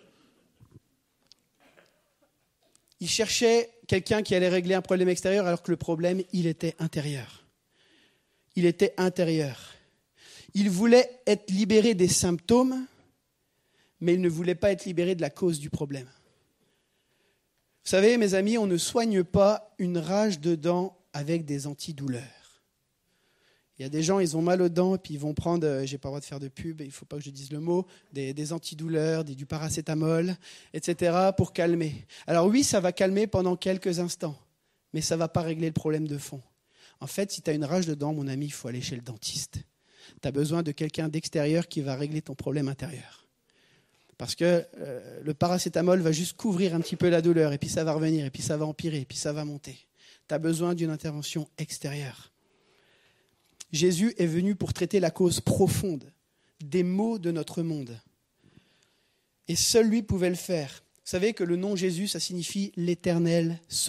E: Il cherchait quelqu'un qui allait régler un problème extérieur alors que le problème, il était intérieur. Il était intérieur. Il voulait être libéré des symptômes, mais il ne voulait pas être libéré de la cause du problème. Vous savez, mes amis, on ne soigne pas une rage de dents avec des antidouleurs. Il y a des gens, ils ont mal aux dents, et puis ils vont prendre, euh, j'ai pas le droit de faire de pub, il ne faut pas que je dise le mot, des, des antidouleurs, des, du paracétamol, et cetera, pour calmer. Alors oui, ça va calmer pendant quelques instants, mais ça ne va pas régler le problème de fond. En fait, si tu as une rage de dents, mon ami, il faut aller chez le dentiste. Tu as besoin de quelqu'un d'extérieur qui va régler ton problème intérieur. Parce que euh, le paracétamol va juste couvrir un petit peu la douleur, et puis ça va revenir, et puis ça va empirer, et puis ça va monter. Tu as besoin d'une intervention extérieure. Jésus est venu pour traiter la cause profonde des maux de notre monde. Et seul lui pouvait le faire. Vous savez que le nom Jésus, ça signifie « l'Éternel sauve ».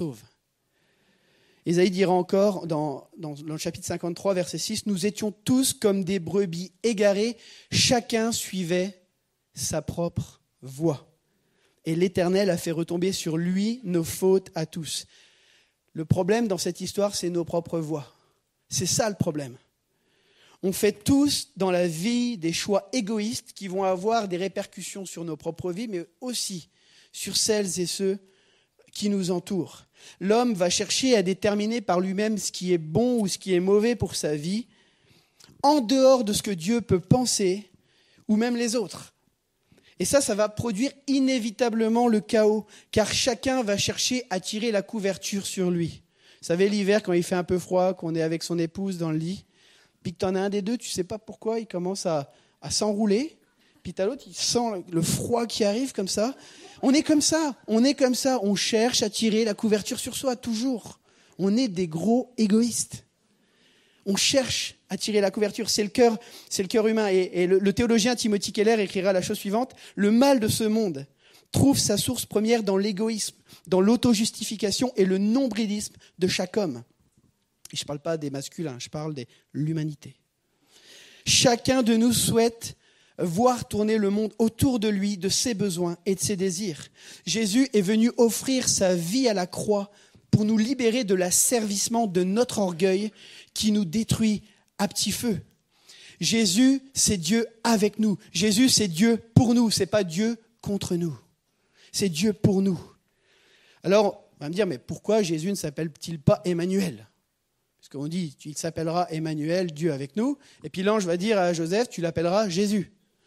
E: Ésaïe dira encore, dans, dans, dans le chapitre cinquante-trois, verset six, « Nous étions tous comme des brebis égarées, chacun suivait sa propre voie. Et l'Éternel a fait retomber sur lui nos fautes à tous. » Le problème dans cette histoire, c'est nos propres voies. C'est ça le problème. On fait tous dans la vie des choix égoïstes qui vont avoir des répercussions sur nos propres vies, mais aussi sur celles et ceux qui nous entourent. L'homme va chercher à déterminer par lui-même ce qui est bon ou ce qui est mauvais pour sa vie, en dehors de ce que Dieu peut penser, ou même les autres. Et ça, ça va produire inévitablement le chaos, car chacun va chercher à tirer la couverture sur lui. Vous savez, l'hiver, quand il fait un peu froid, qu'on est avec son épouse dans le lit, puis que tu en as un des deux, tu ne sais pas pourquoi, il commence à, à s'enrouler, puis tu as l'autre, il sent le froid qui arrive comme ça. On est comme ça, on est comme ça, on cherche à tirer la couverture sur soi, toujours. On est des gros égoïstes. On cherche à tirer la couverture, c'est le cœur, c'est le cœur humain. Et, et le, le théologien Timothy Keller écrira la chose suivante, « Le mal de ce monde trouve sa source première dans l'égoïsme, dans l'auto-justification et le nombrilisme de chaque homme. » Et je ne parle pas des masculins, je parle de l'humanité. Chacun de nous souhaite voir tourner le monde autour de lui, de ses besoins et de ses désirs. Jésus est venu offrir sa vie à la croix pour nous libérer de l'asservissement de notre orgueil qui nous détruit à petit feu. Jésus, c'est Dieu avec nous. Jésus, c'est Dieu pour nous. Ce n'est pas Dieu contre nous. C'est Dieu pour nous. Alors, on va me dire, mais pourquoi Jésus ne s'appelle-t-il pas Emmanuel ? Parce qu'on dit, il s'appellera Emmanuel, Dieu avec nous. Et puis l'ange va dire à Joseph, tu l'appelleras Jésus.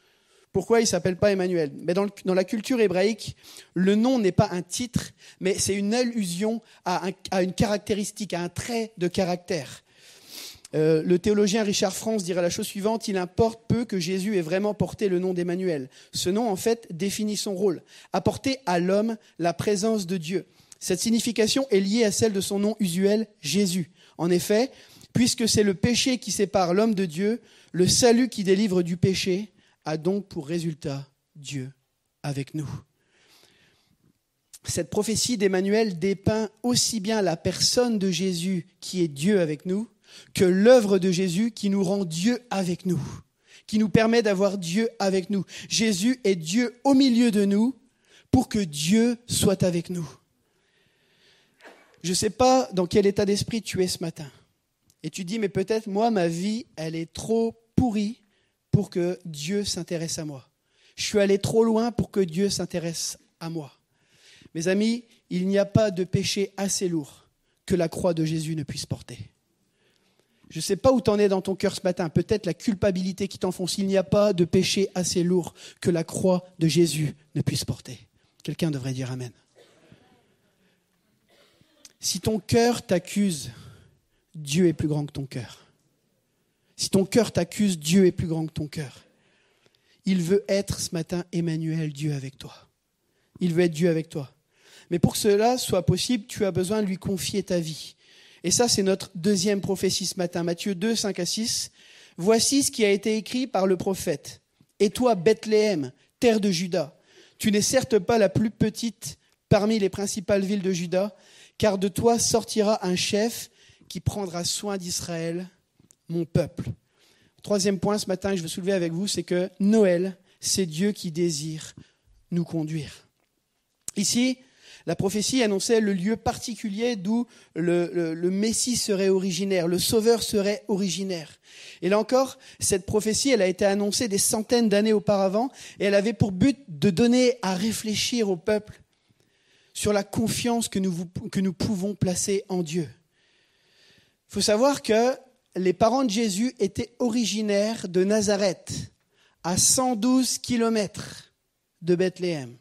E: Pourquoi il ne s'appelle pas Emmanuel ? Mais dans, le, dans la culture hébraïque, le nom n'est pas un titre, mais c'est une allusion à, un, à une caractéristique, à un trait de caractère. Euh, le théologien Richard France dirait la chose suivante: il importe peu que Jésus ait vraiment porté le nom d'Emmanuel. Ce nom, en fait, définit son rôle, apporter à l'homme la présence de Dieu. Cette signification est liée à celle de son nom usuel, Jésus. En effet, puisque c'est le péché qui sépare l'homme de Dieu, le salut qui délivre du péché a donc pour résultat Dieu avec nous. Cette prophétie d'Emmanuel dépeint aussi bien la personne de Jésus qui est Dieu avec nous que l'œuvre de Jésus qui nous rend Dieu avec nous, qui nous permet d'avoir Dieu avec nous. Jésus est Dieu au milieu de nous pour que Dieu soit avec nous. Je ne sais pas dans quel état d'esprit tu es ce matin. Et tu dis, mais peut-être moi, ma vie, elle est trop pourrie pour que Dieu s'intéresse à moi. Je suis allé trop loin pour que Dieu s'intéresse à moi. Mes amis, il n'y a pas de péché assez lourd que la croix de Jésus ne puisse porter. Je ne sais pas où tu en es dans ton cœur ce matin, peut-être la culpabilité qui t'enfonce. Il n'y a pas de péché assez lourd que la croix de Jésus ne puisse porter. Quelqu'un devrait dire Amen. Si ton cœur t'accuse, Dieu est plus grand que ton cœur. Si ton cœur t'accuse, Dieu est plus grand que ton cœur. Il veut être ce matin Emmanuel, Dieu avec toi. Il veut être Dieu avec toi. Mais pour que cela soit possible, tu as besoin de lui confier ta vie. Et ça, c'est notre deuxième prophétie ce matin. Matthieu deux, cinq à six. « Voici ce qui a été écrit par le prophète. Et toi, Bethléem, terre de Juda, tu n'es certes pas la plus petite parmi les principales villes de Juda, car de toi sortira un chef qui prendra soin d'Israël, mon peuple. » Troisième point ce matin que je veux soulever avec vous, c'est que Noël, c'est Dieu qui désire nous conduire. Ici, la prophétie annonçait le lieu particulier d'où le, le, le Messie serait originaire, le Sauveur serait originaire. Et là encore, cette prophétie, elle a été annoncée des centaines d'années auparavant et elle avait pour but de donner à réfléchir au peuple sur la confiance que nous, que nous pouvons placer en Dieu. Il faut savoir que les parents de Jésus étaient originaires de Nazareth, à cent douze kilomètres de Bethléem.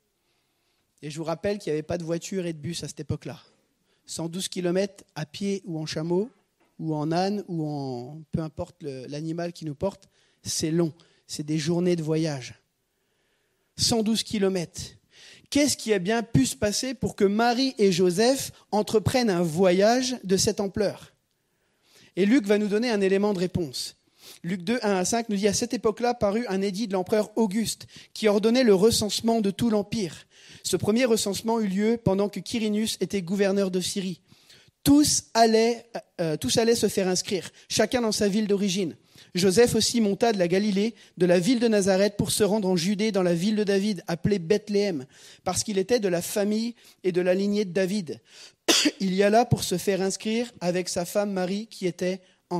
E: Et je vous rappelle qu'il n'y avait pas de voiture et de bus à cette époque-là. cent douze kilomètres à pied ou en chameau, ou en âne, ou en peu importe le, l'animal qui nous porte, c'est long. C'est des journées de voyage. cent douze kilomètres. Qu'est-ce qui a bien pu se passer pour que Marie et Joseph entreprennent un voyage de cette ampleur ? Et Luc va nous donner un élément de réponse. Luc deux, un à cinq nous dit « À cette époque-là parut un édit de l'empereur Auguste qui ordonnait le recensement de tout l'empire. Ce premier recensement eut lieu pendant que Quirinius était gouverneur de Syrie. Tous allaient, euh, tous allaient se faire inscrire, chacun dans sa ville d'origine. Joseph aussi monta de la Galilée, de la ville de Nazareth, pour se rendre en Judée, dans la ville de David, appelée Bethléem, parce qu'il était de la famille et de la lignée de David. Il y alla pour se faire inscrire avec sa femme Marie, qui était enceinte. »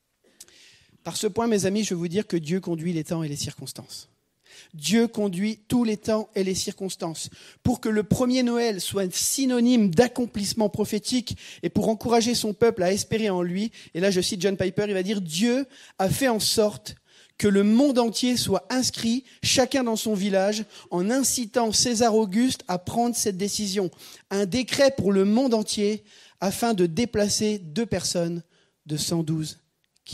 E: Par ce point, mes amis, je veux vous dire que Dieu conduit les temps et les circonstances. Dieu conduit tous les temps et les circonstances. Pour que le premier Noël soit synonyme d'accomplissement prophétique et pour encourager son peuple à espérer en lui, et là je cite John Piper, il va dire « Dieu a fait en sorte que le monde entier soit inscrit, chacun dans son village, en incitant César Auguste à prendre cette décision. Un décret pour le monde entier afin de déplacer deux personnes de cent douze kilomètres. »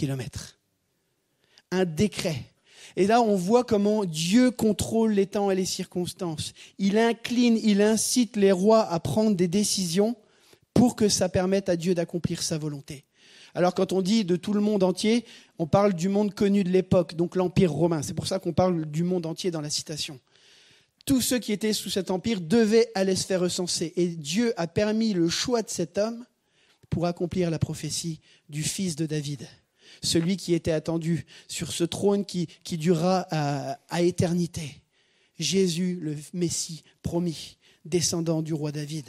E: Un décret. Et là, on voit comment Dieu contrôle les temps et les circonstances. Il incline, il incite les rois à prendre des décisions pour que ça permette à Dieu d'accomplir sa volonté. Alors, quand on dit de tout le monde entier, on parle du monde connu de l'époque, donc l'Empire romain. C'est pour ça qu'on parle du monde entier dans la citation. Tous ceux qui étaient sous cet empire devaient aller se faire recenser. Et Dieu a permis le choix de cet homme pour accomplir la prophétie du fils de David. Celui qui était attendu sur ce trône qui, qui durera à, à éternité. Jésus, le Messie promis, descendant du roi David.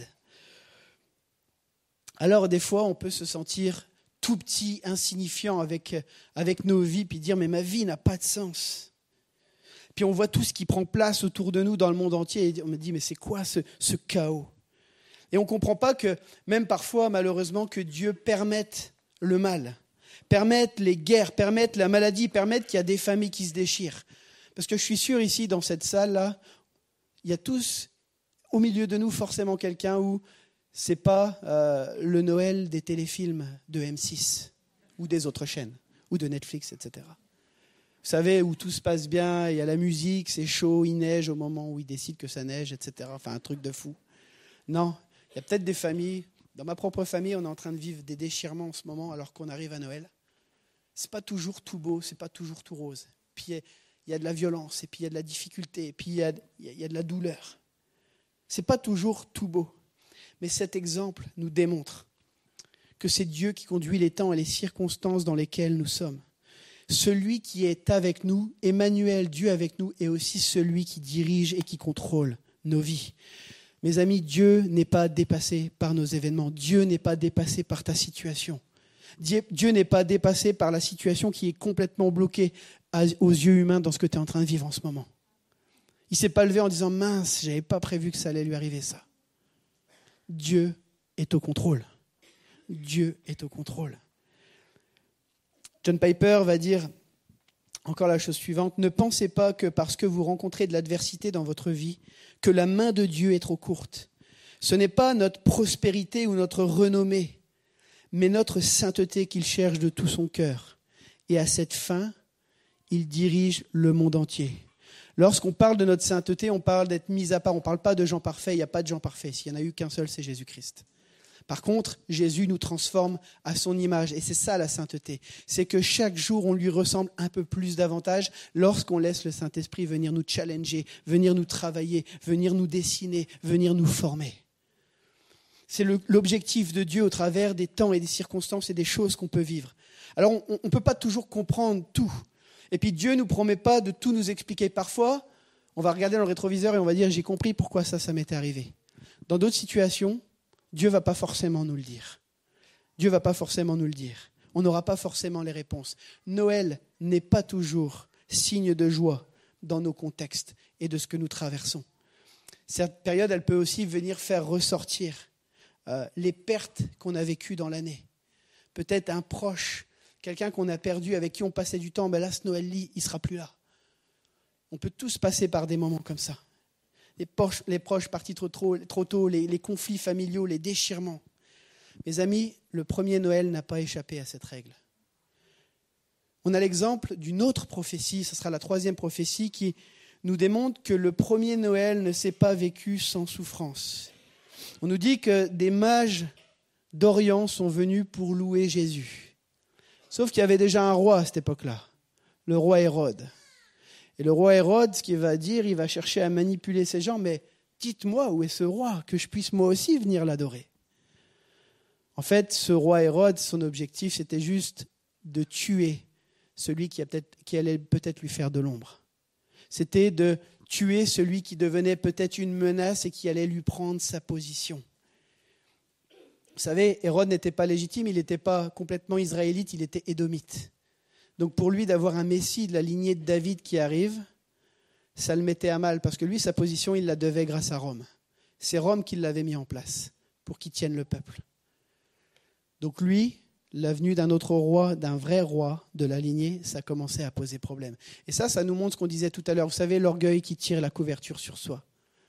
E: Alors, des fois, on peut se sentir tout petit, insignifiant avec, avec nos vies, puis dire « mais ma vie n'a pas de sens ». Puis on voit tout ce qui prend place autour de nous dans le monde entier, et on me dit « mais c'est quoi ce, ce chaos ?» Et on ne comprend pas que, même parfois, malheureusement, que Dieu permette le mal. Permettre les guerres, permettre la maladie, permettre qu'il y a des familles qui se déchirent. Parce que je suis sûr ici, dans cette salle-là, il y a tous, au milieu de nous, forcément quelqu'un où c'est pas euh, le Noël des téléfilms de M six ou des autres chaînes, ou de Netflix, et cetera. Vous savez, où tout se passe bien, il y a la musique, c'est chaud, il neige au moment où ils décident que ça neige, et cetera. Enfin, un truc de fou. Non, il y a peut-être des familles, dans ma propre famille, on est en train de vivre des déchirements en ce moment alors qu'on arrive à Noël. C'est pas toujours tout beau, c'est pas toujours tout rose. Puis il y a de la violence, et puis il y a de la difficulté, et puis il y a, il y a de la douleur. C'est pas toujours tout beau. Mais cet exemple nous démontre que c'est Dieu qui conduit les temps et les circonstances dans lesquelles nous sommes. Celui qui est avec nous, Emmanuel, Dieu avec nous, est aussi celui qui dirige et qui contrôle nos vies. Mes amis, Dieu n'est pas dépassé par nos événements. Dieu n'est pas dépassé par ta situation. Dieu n'est pas dépassé par la situation qui est complètement bloquée aux yeux humains dans ce que tu es en train de vivre en ce moment. Il ne s'est pas levé en disant « mince, je n'avais pas prévu que ça allait lui arriver ça ». Dieu est au contrôle. Dieu est au contrôle. John Piper va dire encore la chose suivante. Ne pensez pas que parce que vous rencontrez de l'adversité dans votre vie, que la main de Dieu est trop courte. Ce n'est pas notre prospérité ou notre renommée, mais notre sainteté qu'il cherche de tout son cœur. Et à cette fin, il dirige le monde entier. Lorsqu'on parle de notre sainteté, on parle d'être mis à part. On ne parle pas de gens parfaits, il n'y a pas de gens parfaits. S'il n'y en a eu qu'un seul, c'est Jésus-Christ. Par contre, Jésus nous transforme à son image. Et c'est ça la sainteté. C'est que chaque jour, on lui ressemble un peu plus davantage lorsqu'on laisse le Saint-Esprit venir nous challenger, venir nous travailler, venir nous dessiner, venir nous former. C'est le, l'objectif de Dieu au travers des temps et des circonstances et des choses qu'on peut vivre. Alors, on ne peut pas toujours comprendre tout. Et puis, Dieu ne nous promet pas de tout nous expliquer. Parfois, on va regarder dans le rétroviseur et on va dire « j'ai compris pourquoi ça, ça m'était arrivé ». Dans d'autres situations, Dieu ne va pas forcément nous le dire. Dieu ne va pas forcément nous le dire. On n'aura pas forcément les réponses. Noël n'est pas toujours signe de joie dans nos contextes et de ce que nous traversons. Cette période, elle peut aussi venir faire ressortir euh, les pertes qu'on a vécues dans l'année. Peut-être un proche, quelqu'un qu'on a perdu, avec qui on passait du temps, ben là, ce Noël-là, il ne sera plus là. On peut tous passer par des moments comme ça. Les proches, les proches partis trop, trop, trop tôt, les, les conflits familiaux, les déchirements. Mes amis, le premier Noël n'a pas échappé à cette règle. On a l'exemple d'une autre prophétie, ce sera la troisième prophétie, qui nous démontre que le premier Noël ne s'est pas vécu sans souffrance. On nous dit que des mages d'Orient sont venus pour louer Jésus. Sauf qu'il y avait déjà un roi à cette époque-là, le roi Hérode. Et le roi Hérode, ce qu'il va dire, il va chercher à manipuler ces gens, mais dites-moi où est ce roi, que je puisse moi aussi venir l'adorer. En fait, ce roi Hérode, son objectif, c'était juste de tuer celui qui, a peut-être, qui allait peut-être lui faire de l'ombre. C'était de tuer celui qui devenait peut-être une menace et qui allait lui prendre sa position. Vous savez, Hérode n'était pas légitime, il n'était pas complètement israélite, il était édomite. Donc pour lui, d'avoir un Messie de la lignée de David qui arrive, ça le mettait à mal, parce que lui, sa position, il la devait grâce à Rome. C'est Rome qui l'avait mis en place pour qu'il tienne le peuple. Donc lui, la venue d'un autre roi, d'un vrai roi de la lignée, ça commençait à poser problème. Et ça, ça nous montre ce qu'on disait tout à l'heure. Vous savez, l'orgueil qui tire la couverture sur soi.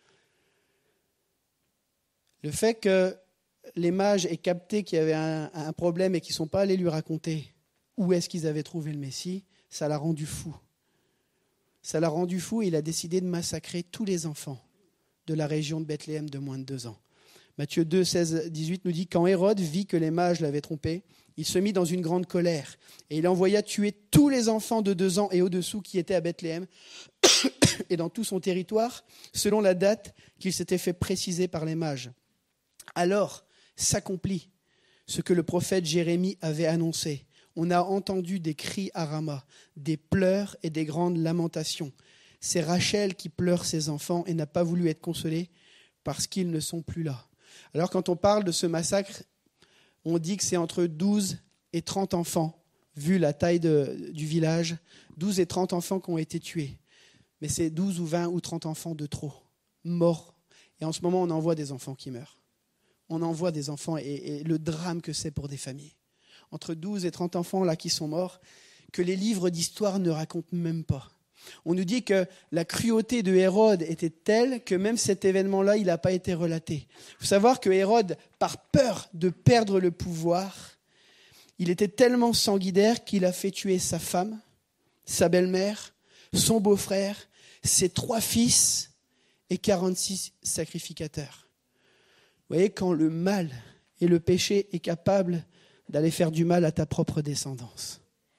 E: Le fait que les mages aient capté qu'il y avait un, un problème et qu'ils ne sont pas allés lui raconter où est-ce qu'ils avaient trouvé le Messie, ça l'a rendu fou. Ça l'a rendu fou et il a décidé de massacrer tous les enfants de la région de Bethléem de moins de deux ans. Matthieu deux, seize, dix-huit nous dit « Quand Hérode vit que les mages l'avaient trompé, il se mit dans une grande colère et il envoya tuer tous les enfants de deux ans et au-dessous qui étaient à Bethléem et dans tout son territoire, selon la date qu'il s'était fait préciser par les mages. Alors s'accomplit ce que le prophète Jérémie avait annoncé. On a entendu des cris à Rama, des pleurs et des grandes lamentations. C'est Rachel qui pleure ses enfants et n'a pas voulu être consolée parce qu'ils ne sont plus là. » Alors quand on parle de ce massacre, on dit que c'est entre douze et trente enfants, vu la taille de, du village, douze et trente enfants qui ont été tués. Mais c'est douze ou vingt ou trente enfants de trop, morts. Et en ce moment, on en voit des enfants qui meurent. On en voit des enfants et, et le drame que c'est pour des familles. Entre douze et trente enfants là qui sont morts, que les livres d'histoire ne racontent même pas. On nous dit que la cruauté de Hérode était telle que même cet événement-là, il n'a pas été relaté. Il faut savoir que Hérode, par peur de perdre le pouvoir, il était tellement sanguinaire qu'il a fait tuer sa femme, sa belle-mère, son beau-frère, ses trois fils et quarante-six sacrificateurs. Vous voyez, quand le mal et le péché est capable d'aller faire du mal à ta propre descendance.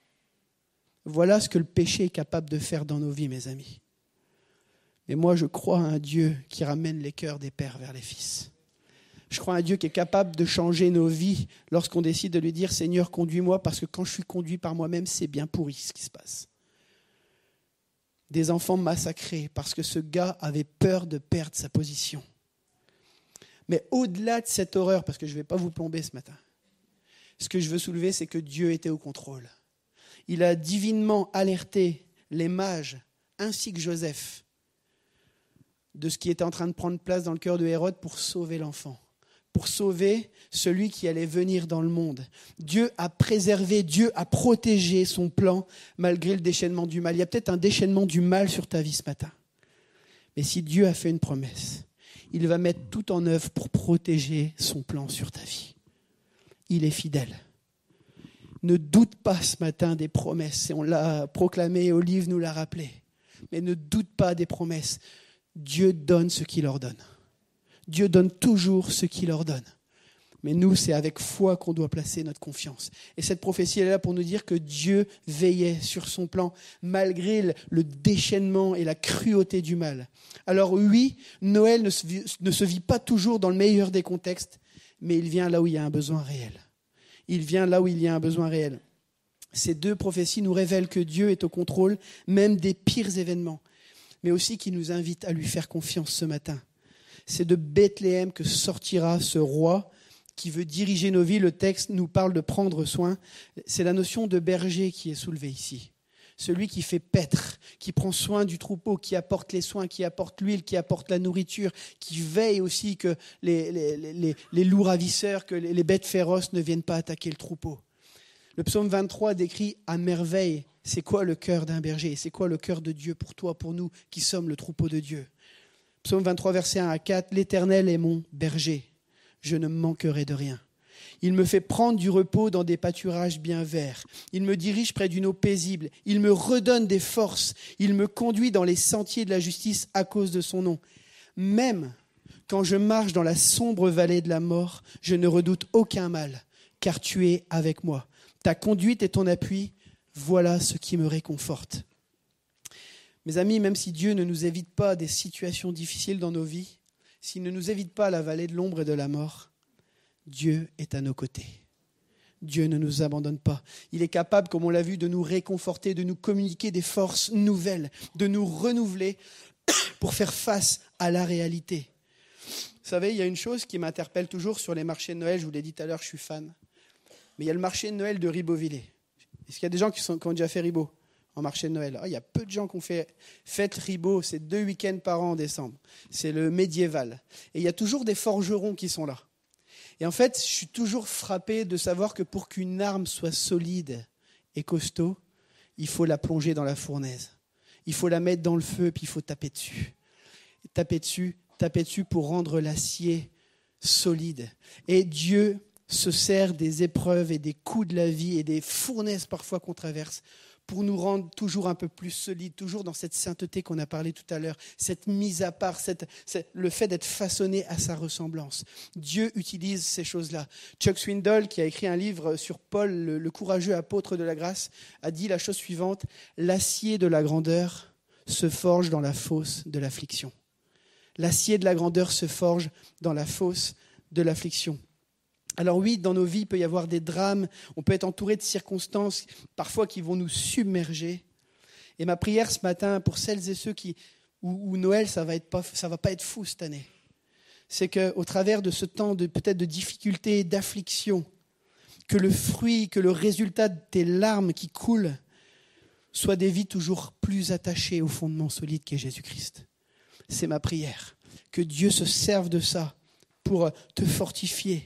E: Voilà ce que le péché est capable de faire dans nos vies, mes amis. Mais moi, je crois à un Dieu qui ramène les cœurs des pères vers les fils. Je crois à un Dieu qui est capable de changer nos vies lorsqu'on décide de lui dire « Seigneur, conduis-moi, parce que quand je suis conduit par moi-même, c'est bien pourri ce qui se passe. » Des enfants massacrés parce que ce gars avait peur de perdre sa position. Mais au-delà de cette horreur, parce que je ne vais pas vous plomber ce matin, ce que je veux soulever, c'est que Dieu était au contrôle. Il a divinement alerté les mages ainsi que Joseph de ce qui était en train de prendre place dans le cœur de Hérode pour sauver l'enfant, pour sauver celui qui allait venir dans le monde. Dieu a préservé, Dieu a protégé son plan malgré le déchaînement du mal. Il y a peut-être un déchaînement du mal sur ta vie ce matin. Mais si Dieu a fait une promesse, il va mettre tout en œuvre pour protéger son plan sur ta vie. Il est fidèle. Ne doute pas ce matin des promesses. Et on l'a proclamé, Olive nous l'a rappelé. Mais ne doute pas des promesses. Dieu donne ce qu'il ordonne. Dieu donne toujours ce qu'il ordonne. Mais nous, c'est avec foi qu'on doit placer notre confiance. Et cette prophétie elle est là pour nous dire que Dieu veillait sur son plan, malgré le déchaînement et la cruauté du mal. Alors oui, Noël ne se vit, ne se vit pas toujours dans le meilleur des contextes, mais il vient là où il y a un besoin réel. Il vient là où il y a un besoin réel. Ces deux prophéties nous révèlent que Dieu est au contrôle, même des pires événements, mais aussi qu'il nous invite à lui faire confiance ce matin. C'est de Bethléem que sortira ce roi qui veut diriger nos vies. Le texte nous parle de prendre soin. C'est la notion de berger qui est soulevée ici. Celui qui fait paître, qui prend soin du troupeau, qui apporte les soins, qui apporte l'huile, qui apporte la nourriture, qui veille aussi que les, les, les, les loups ravisseurs, que les bêtes féroces ne viennent pas attaquer le troupeau. Le psaume vingt-trois décrit à merveille c'est quoi le cœur d'un berger, c'est quoi le cœur de Dieu pour toi, pour nous qui sommes le troupeau de Dieu. Psaume vingt-trois, versets un à quatre, « L'Éternel est mon berger, je ne manquerai de rien. Il me fait prendre du repos dans des pâturages bien verts. Il me dirige près d'une eau paisible. Il me redonne des forces. Il me conduit dans les sentiers de la justice à cause de son nom. Même quand je marche dans la sombre vallée de la mort, je ne redoute aucun mal, car tu es avec moi. Ta conduite et ton appui, voilà ce qui me réconforte. » Mes amis, même si Dieu ne nous évite pas des situations difficiles dans nos vies, s'il ne nous évite pas la vallée de l'ombre et de la mort, Dieu est à nos côtés. Dieu ne nous abandonne pas. Il est capable, comme on l'a vu, de nous réconforter, de nous communiquer des forces nouvelles, de nous renouveler pour faire face à la réalité. Vous savez, il y a une chose qui m'interpelle toujours sur les marchés de Noël. Je vous l'ai dit tout à l'heure, je suis fan. Mais il y a le marché de Noël de Ribeauvillé. Est-ce qu'il y a des gens qui, sont, qui ont déjà fait Ribaud en marché de Noël? Ah, il y a peu de gens qui ont fait fête Ribaud. C'est deux week-ends par an en décembre. C'est le médiéval. Et il y a toujours des forgerons qui sont là. Et en fait, je suis toujours frappé de savoir que pour qu'une arme soit solide et costaud, il faut la plonger dans la fournaise. Il faut la mettre dans le feu, puis il faut taper dessus. Taper dessus, taper dessus pour rendre l'acier solide. Et Dieu se sert des épreuves et des coups de la vie et des fournaises parfois qu'on traverse pour nous rendre toujours un peu plus solides, toujours dans cette sainteté qu'on a parlé tout à l'heure, cette mise à part, cette, cette, le fait d'être façonné à sa ressemblance. Dieu utilise ces choses-là. Chuck Swindoll, qui a écrit un livre sur Paul, le, le courageux apôtre de la grâce, a dit la chose suivante: « L'acier de la grandeur se forge dans la fosse de l'affliction. » L'acier de la grandeur se forge dans la fosse de l'affliction. Alors oui, dans nos vies, il peut y avoir des drames, on peut être entouré de circonstances parfois qui vont nous submerger. Et ma prière ce matin, pour celles et ceux qui, où, où Noël, ça va être pas, ça va pas être fou cette année, c'est qu'au travers de ce temps de peut-être de difficultés, d'affliction, que le fruit, que le résultat de tes larmes qui coulent soit des vies toujours plus attachées au fondement solide qu'est Jésus-Christ. C'est ma prière, que Dieu se serve de ça pour te fortifier,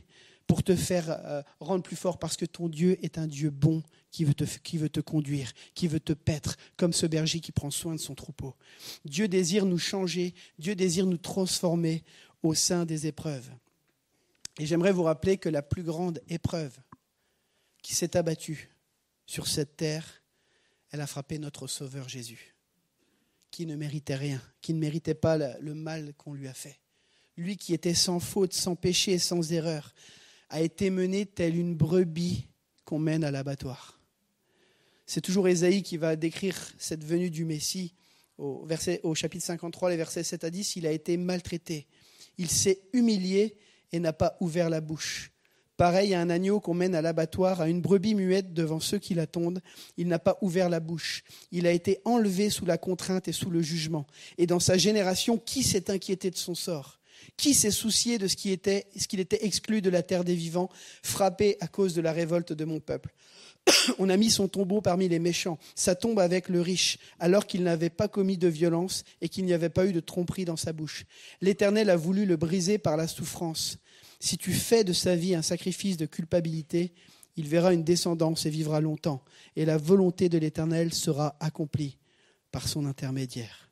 E: pour te faire euh, rendre plus fort, parce que ton Dieu est un Dieu bon qui veut te, qui veut te conduire, qui veut te paître, comme ce berger qui prend soin de son troupeau. Dieu désire nous changer, Dieu désire nous transformer au sein des épreuves. Et j'aimerais vous rappeler que la plus grande épreuve qui s'est abattue sur cette terre, elle a frappé notre Sauveur Jésus, qui ne méritait rien, qui ne méritait pas le mal qu'on lui a fait. Lui qui était sans faute, sans péché et sans erreur, a été mené tel une brebis qu'on mène à l'abattoir. C'est toujours Ésaïe qui va décrire cette venue du Messie. Au, verset, au chapitre cinquante-trois, les versets sept à dix, il a été maltraité. Il s'est humilié et n'a pas ouvert la bouche. Pareil à un agneau qu'on mène à l'abattoir, à une brebis muette devant ceux qui l'attendent. Il n'a pas ouvert la bouche. Il a été enlevé sous la contrainte et sous le jugement. Et dans sa génération, qui s'est inquiété de son sort ? Qui s'est soucié de ce qui était, ce qu'il était exclu de la terre des vivants, frappé à cause de la révolte de mon peuple ? On a mis son tombeau parmi les méchants, sa tombe avec le riche, alors qu'il n'avait pas commis de violence et qu'il n'y avait pas eu de tromperie dans sa bouche. L'Éternel a voulu le briser par la souffrance. Si tu fais de sa vie un sacrifice de culpabilité, il verra une descendance et vivra longtemps. Et la volonté de l'Éternel sera accomplie par son intermédiaire.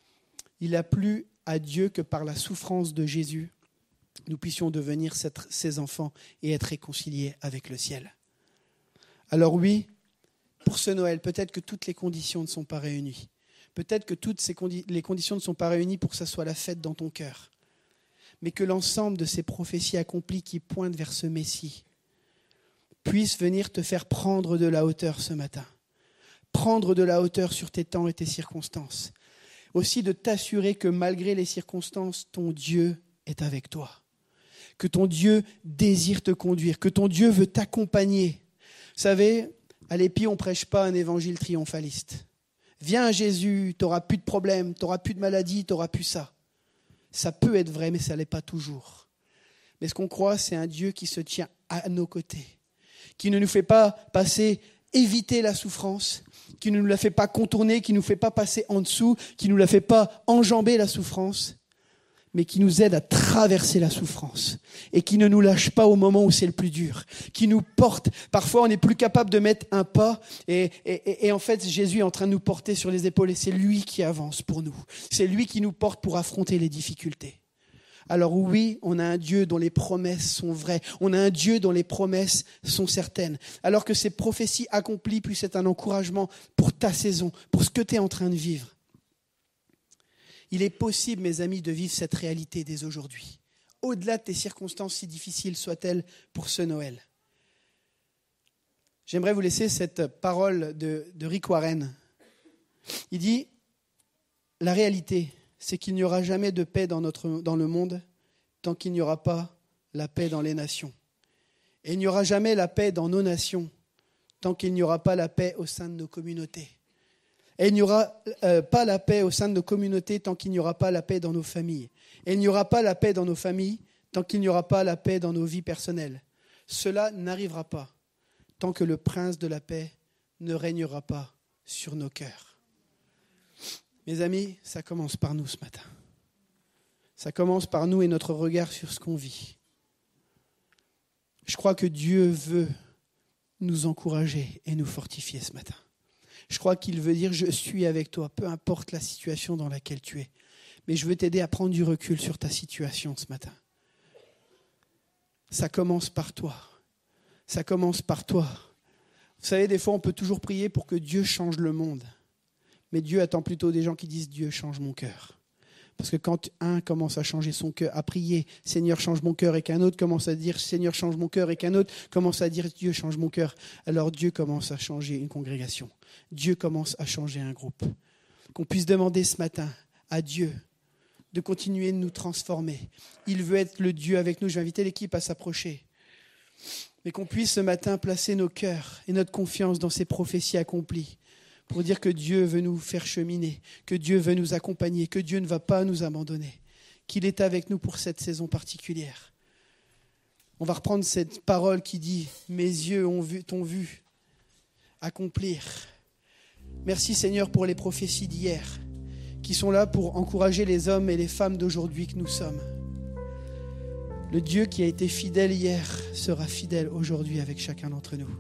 E: Il a plu à Dieu que par la souffrance de Jésus, nous puissions devenir ses enfants et être réconciliés avec le ciel. Alors oui, pour ce Noël, peut-être que toutes les conditions ne sont pas réunies. Peut-être que toutes ces condi- les conditions ne sont pas réunies pour que ça soit la fête dans ton cœur. Mais que l'ensemble de ces prophéties accomplies qui pointent vers ce Messie puissent venir te faire prendre de la hauteur ce matin. Prendre de la hauteur sur tes temps et tes circonstances. Aussi de t'assurer que malgré les circonstances, ton Dieu est avec toi. Que ton Dieu désire te conduire, que ton Dieu veut t'accompagner. Vous savez, à l'Épi, on ne prêche pas un évangile triomphaliste. Viens à Jésus, tu n'auras plus de problèmes, tu n'auras plus de maladie, tu n'auras plus ça. Ça peut être vrai, mais ça ne l'est pas toujours. Mais ce qu'on croit, c'est un Dieu qui se tient à nos côtés, qui ne nous fait pas passer, éviter la souffrance, qui ne nous la fait pas contourner, qui ne nous fait pas passer en dessous, qui ne nous la fait pas enjamber la souffrance, mais qui nous aide à traverser la souffrance et qui ne nous lâche pas au moment où c'est le plus dur, qui nous porte. Parfois, on n'est plus capable de mettre un pas et, et, et en fait, Jésus est en train de nous porter sur les épaules et c'est lui qui avance pour nous. C'est lui qui nous porte pour affronter les difficultés. Alors oui, on a un Dieu dont les promesses sont vraies. On a un Dieu dont les promesses sont certaines. Alors que ces prophéties accomplies puissent être un encouragement pour ta saison, pour ce que tu es en train de vivre. Il est possible, mes amis, de vivre cette réalité dès aujourd'hui, au-delà de tes circonstances, si difficiles soient-elles pour ce Noël. J'aimerais vous laisser cette parole de, de Rick Warren. Il dit, la réalité, c'est qu'il n'y aura jamais de paix dans, notre, dans le monde tant qu'il n'y aura pas la paix dans les nations. Et il n'y aura jamais la paix dans nos nations tant qu'il n'y aura pas la paix au sein de nos communautés. Et il n'y aura euh, pas la paix au sein de nos communautés tant qu'il n'y aura pas la paix dans nos familles. Et il n'y aura pas la paix dans nos familles tant qu'il n'y aura pas la paix dans nos vies personnelles. Cela n'arrivera pas tant que le prince de la paix ne régnera pas sur nos cœurs. Mes amis, ça commence par nous ce matin. Ça commence par nous et notre regard sur ce qu'on vit. Je crois que Dieu veut nous encourager et nous fortifier ce matin. Je crois qu'il veut dire « je suis avec toi », peu importe la situation dans laquelle tu es. Mais je veux t'aider à prendre du recul sur ta situation ce matin. Ça commence par toi. Ça commence par toi. Vous savez, des fois, on peut toujours prier pour que Dieu change le monde. Mais Dieu attend plutôt des gens qui disent « Dieu, change mon cœur ». Parce que quand un commence à changer son cœur, à prier « Seigneur, change mon cœur » et qu'un autre commence à dire « Seigneur, change mon cœur » et qu'un autre commence à dire « Dieu, change mon cœur », alors Dieu commence à changer une congrégation. Dieu commence à changer un groupe. Qu'on puisse demander ce matin à Dieu de continuer de nous transformer. Il veut être le Dieu avec nous. Je vais inviter l'équipe à s'approcher. Mais qu'on puisse ce matin placer nos cœurs et notre confiance dans ces prophéties accomplies pour dire que Dieu veut nous faire cheminer, que Dieu veut nous accompagner, que Dieu ne va pas nous abandonner, qu'il est avec nous pour cette saison particulière. On va reprendre cette parole qui dit « Mes yeux ont vu, t'ont vu accomplir ». Merci Seigneur pour les prophéties d'hier qui sont là pour encourager les hommes et les femmes d'aujourd'hui que nous sommes. Le Dieu qui a été fidèle hier sera fidèle aujourd'hui avec chacun d'entre nous.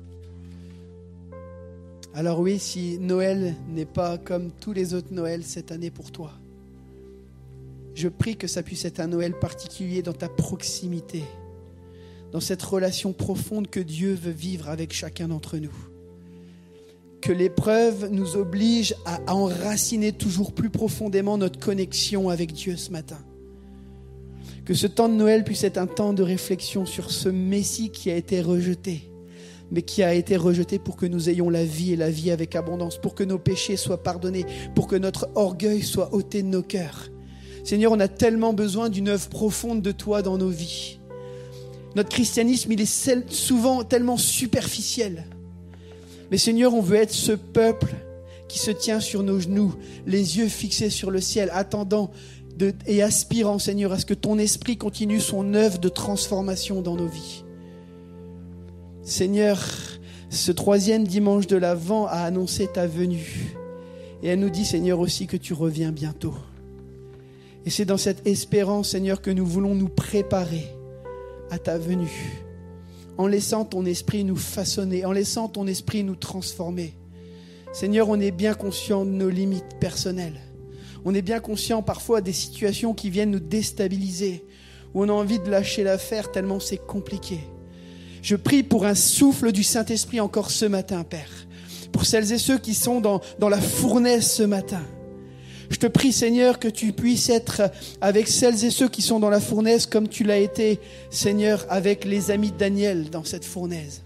E: Alors oui, si Noël n'est pas comme tous les autres Noëls cette année pour toi, je prie que ça puisse être un Noël particulier dans ta proximité, dans cette relation profonde que Dieu veut vivre avec chacun d'entre nous. Que l'épreuve nous oblige à enraciner toujours plus profondément notre connexion avec Dieu ce matin. Que ce temps de Noël puisse être un temps de réflexion sur ce Messie qui a été rejeté, mais qui a été rejeté pour que nous ayons la vie et la vie avec abondance, pour que nos péchés soient pardonnés, pour que notre orgueil soit ôté de nos cœurs. Seigneur, on a tellement besoin d'une œuvre profonde de toi dans nos vies. Notre christianisme, il est souvent tellement superficiel. Mais Seigneur, on veut être ce peuple qui se tient sur nos genoux, les yeux fixés sur le ciel, attendant de, et aspirant, Seigneur, à ce que ton esprit continue son œuvre de transformation dans nos vies. Seigneur, ce troisième dimanche de l'Avent a annoncé ta venue. Et elle nous dit, Seigneur, aussi que tu reviens bientôt. Et c'est dans cette espérance, Seigneur, que nous voulons nous préparer à ta venue, en laissant ton esprit nous façonner, en laissant ton esprit nous transformer. Seigneur, on est bien conscient de nos limites personnelles. On est bien conscient parfois des situations qui viennent nous déstabiliser, où on a envie de lâcher l'affaire tellement c'est compliqué. Je prie pour un souffle du Saint-Esprit encore ce matin, Père, pour celles et ceux qui sont dans, dans la fournaise ce matin. Je te prie, Seigneur, que tu puisses être avec celles et ceux qui sont dans la fournaise comme tu l'as été, Seigneur, avec les amis de Daniel dans cette fournaise.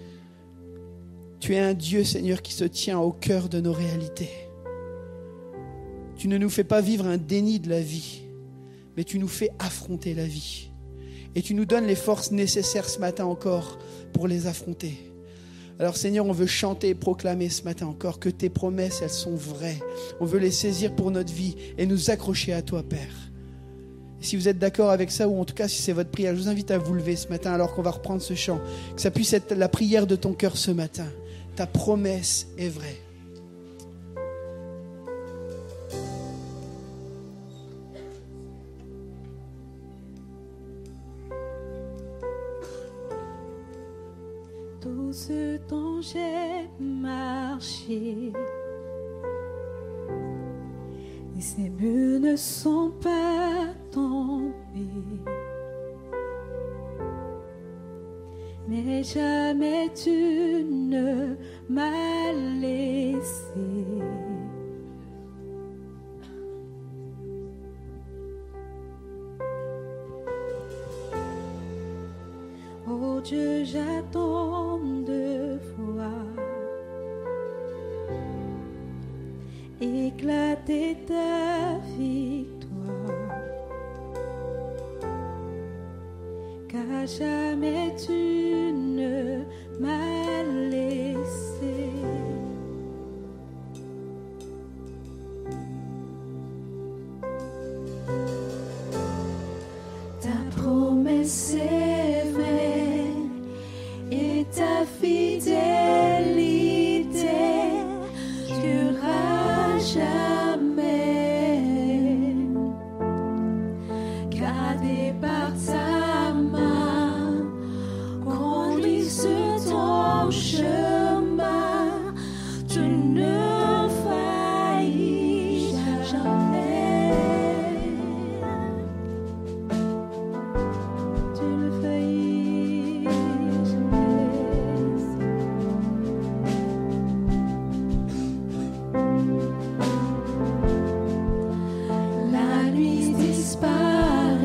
E: Tu es un Dieu, Seigneur, qui se tient au cœur de nos réalités. Tu ne nous fais pas vivre un déni de la vie, mais tu nous fais affronter la vie. Et tu nous donnes les forces nécessaires ce matin encore pour les affronter. Alors Seigneur, on veut chanter et proclamer ce matin encore que tes promesses, elles sont vraies. On veut les saisir pour notre vie et nous accrocher à toi, Père. Et si vous êtes d'accord avec ça, ou en tout cas si c'est votre prière, je vous invite à vous lever ce matin alors qu'on va reprendre ce chant. Que ça puisse être la prière de ton cœur ce matin. Ta promesse est vraie.
C: Tout ce dont j'ai marché, et ces murs ne sont pas tombés, mais jamais tu ne m'as laissé. Oh Dieu, j'attends de voir éclater ta victoire, car jamais tu ne m'as laissé. Ta promesse est vraie et ta fidélité durera jamais. Gardé par ta main, conduit sur ton chemin, tu ne faillis jamais. Tu ne faillis jamais. La nuit disparaîtra,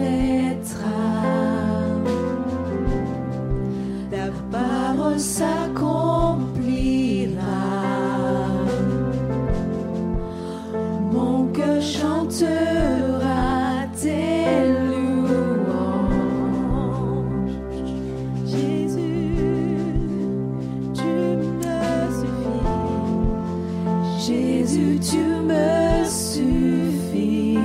C: ta parole s'accomplira. Mon cœur chantera tes louanges. Jésus, tu me suffis. Jésus, tu me suffis.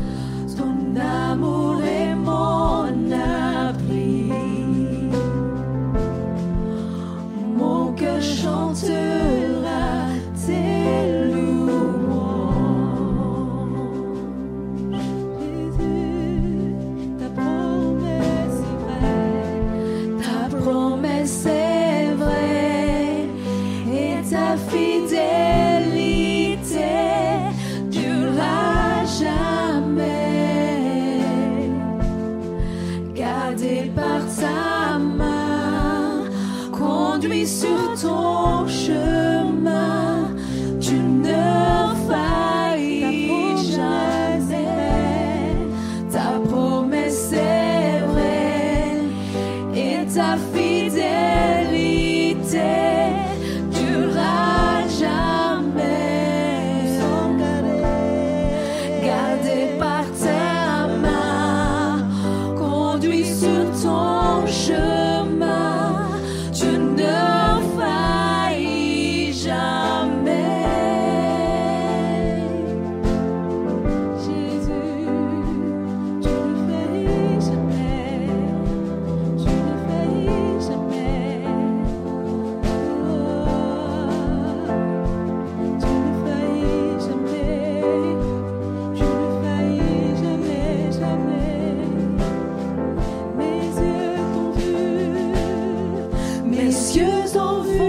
C: Ton amour est mon abri.
A: gardé par ta main, conduit sur ton chemin, tu ne faillis jamais. Ta promesse est vraie et ta fidélité durera jamais. Gardé par ta main, conduit sur ton chemin, tu ne faillis jamais. Jésus, tu ne faillis jamais, tu ne faillis jamais. Oh, tu ne faillis jamais, tu ne faillis jamais, jamais. Mes yeux t'ont vu, mes yeux ont vu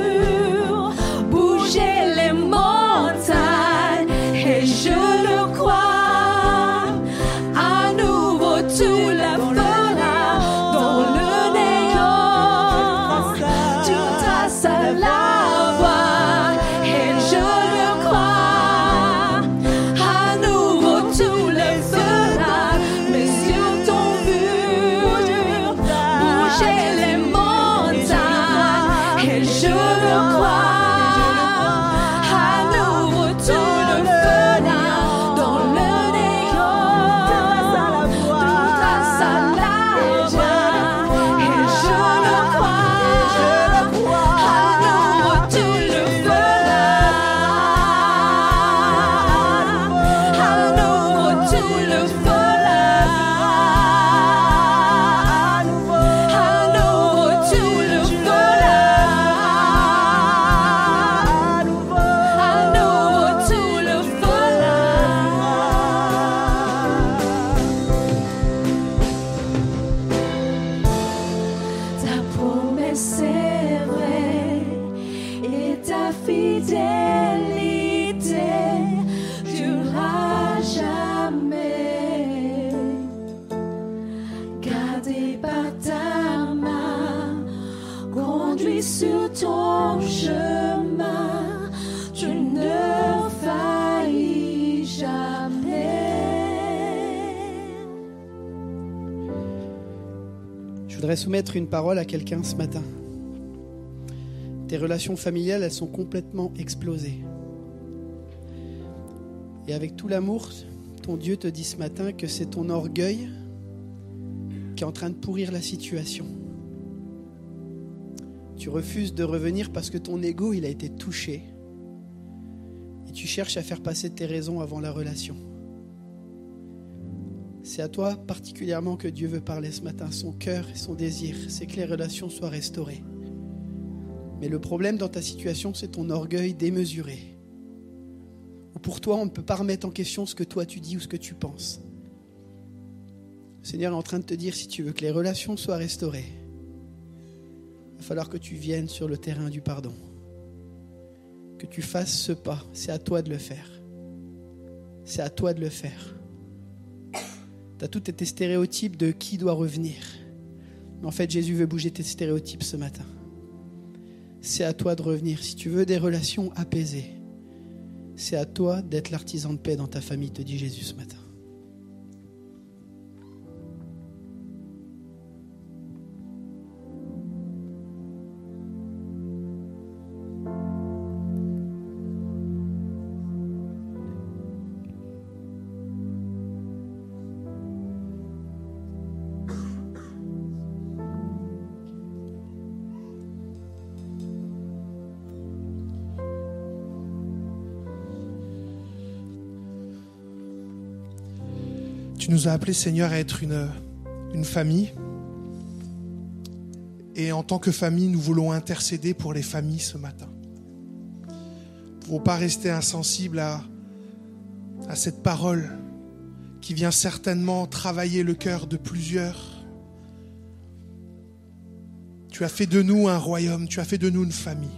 A: bouger les montagnes et je le crois. À nouveau tout la fera dans le néant. Tu traces à la voie et je le crois. À nouveau tout le fera. Mes yeux t'ont vu bouger les montagnes et je le crois. À nouveau tout le fera dans le néant. Tu traces à la voie et je le crois. À nouveau tout le fera. À nouveau tout le fera. À nouveau tout le fera. À nouveau tout le fera. Ta promesse est vraie et ta fidélité durera jamais. Gardé par ta main, conduit sur ton chemin, tu ne faillis jamais.
E: Je voudrais soumettre une parole à quelqu'un ce matin. Tes relations familiales, elles sont complètement explosées. Et avec tout l'amour, ton Dieu te dit ce matin que c'est ton orgueil qui est en train de pourrir la situation. Tu refuses de revenir parce que ton ego, il a été touché. Et tu cherches à faire passer tes raisons avant la relation. C'est à toi particulièrement que Dieu veut parler ce matin. Son cœur et son désir, c'est que les relations soient restaurées. Mais le problème dans ta situation, c'est ton orgueil démesuré. Ou pour toi, on ne peut pas remettre en question ce que toi tu dis ou ce que tu penses. Le Seigneur est en train de te dire, si tu veux que les relations soient restaurées, il va falloir que tu viennes sur le terrain du pardon. Que tu fasses ce pas. C'est à toi de le faire. C'est à toi de le faire. Tu as tous tes stéréotypes de qui doit revenir. Mais en fait, Jésus veut bouger tes stéréotypes ce matin. C'est à toi de revenir. Si tu veux des relations apaisées, c'est à toi d'être l'artisan de paix dans ta famille, te dit Jésus ce matin.
D: Tu nous as appelés, Seigneur, à être une, une famille. Et en tant que famille, nous voulons intercéder pour les familles ce matin. Nous ne pouvons pas rester insensibles à, à cette parole qui vient certainement travailler le cœur de plusieurs. Tu as fait de nous un royaume, tu as fait de nous une famille.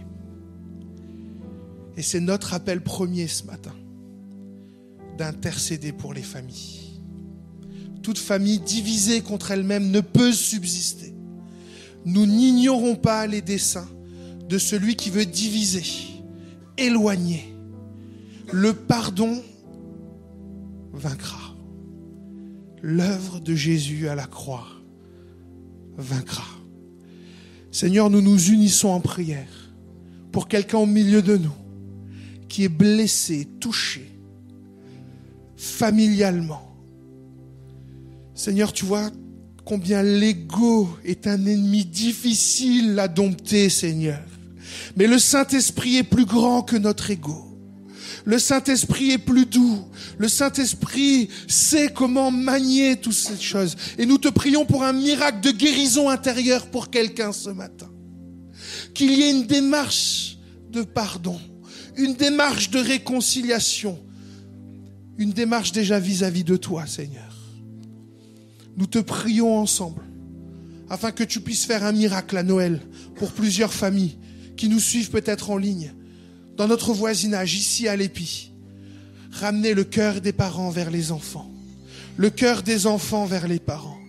D: Et c'est notre appel premier ce matin, d'intercéder pour les familles. toute famille divisée contre elle-même ne peut subsister. Nous n'ignorons pas les desseins de celui qui veut diviser, éloigner. Le pardon vaincra. L'œuvre de Jésus à la croix vaincra. Seigneur, nous nous unissons en prière pour quelqu'un au milieu de nous qui est blessé, touché, familialement. Seigneur, tu vois combien l'ego est un ennemi difficile à dompter, Seigneur. Mais le Saint-Esprit est plus grand que notre ego. Le Saint-Esprit est plus doux. Le Saint-Esprit sait comment manier toutes ces choses. Et nous te prions pour un miracle de guérison intérieure pour quelqu'un ce matin. Qu'il y ait une démarche de pardon, une démarche de réconciliation, une démarche déjà vis-à-vis de toi, Seigneur. Nous te prions ensemble afin que tu puisses faire un miracle à Noël pour plusieurs familles qui nous suivent peut-être en ligne, dans notre voisinage, ici à l'Épi. Ramener le cœur des parents vers les enfants, le cœur des enfants vers les parents.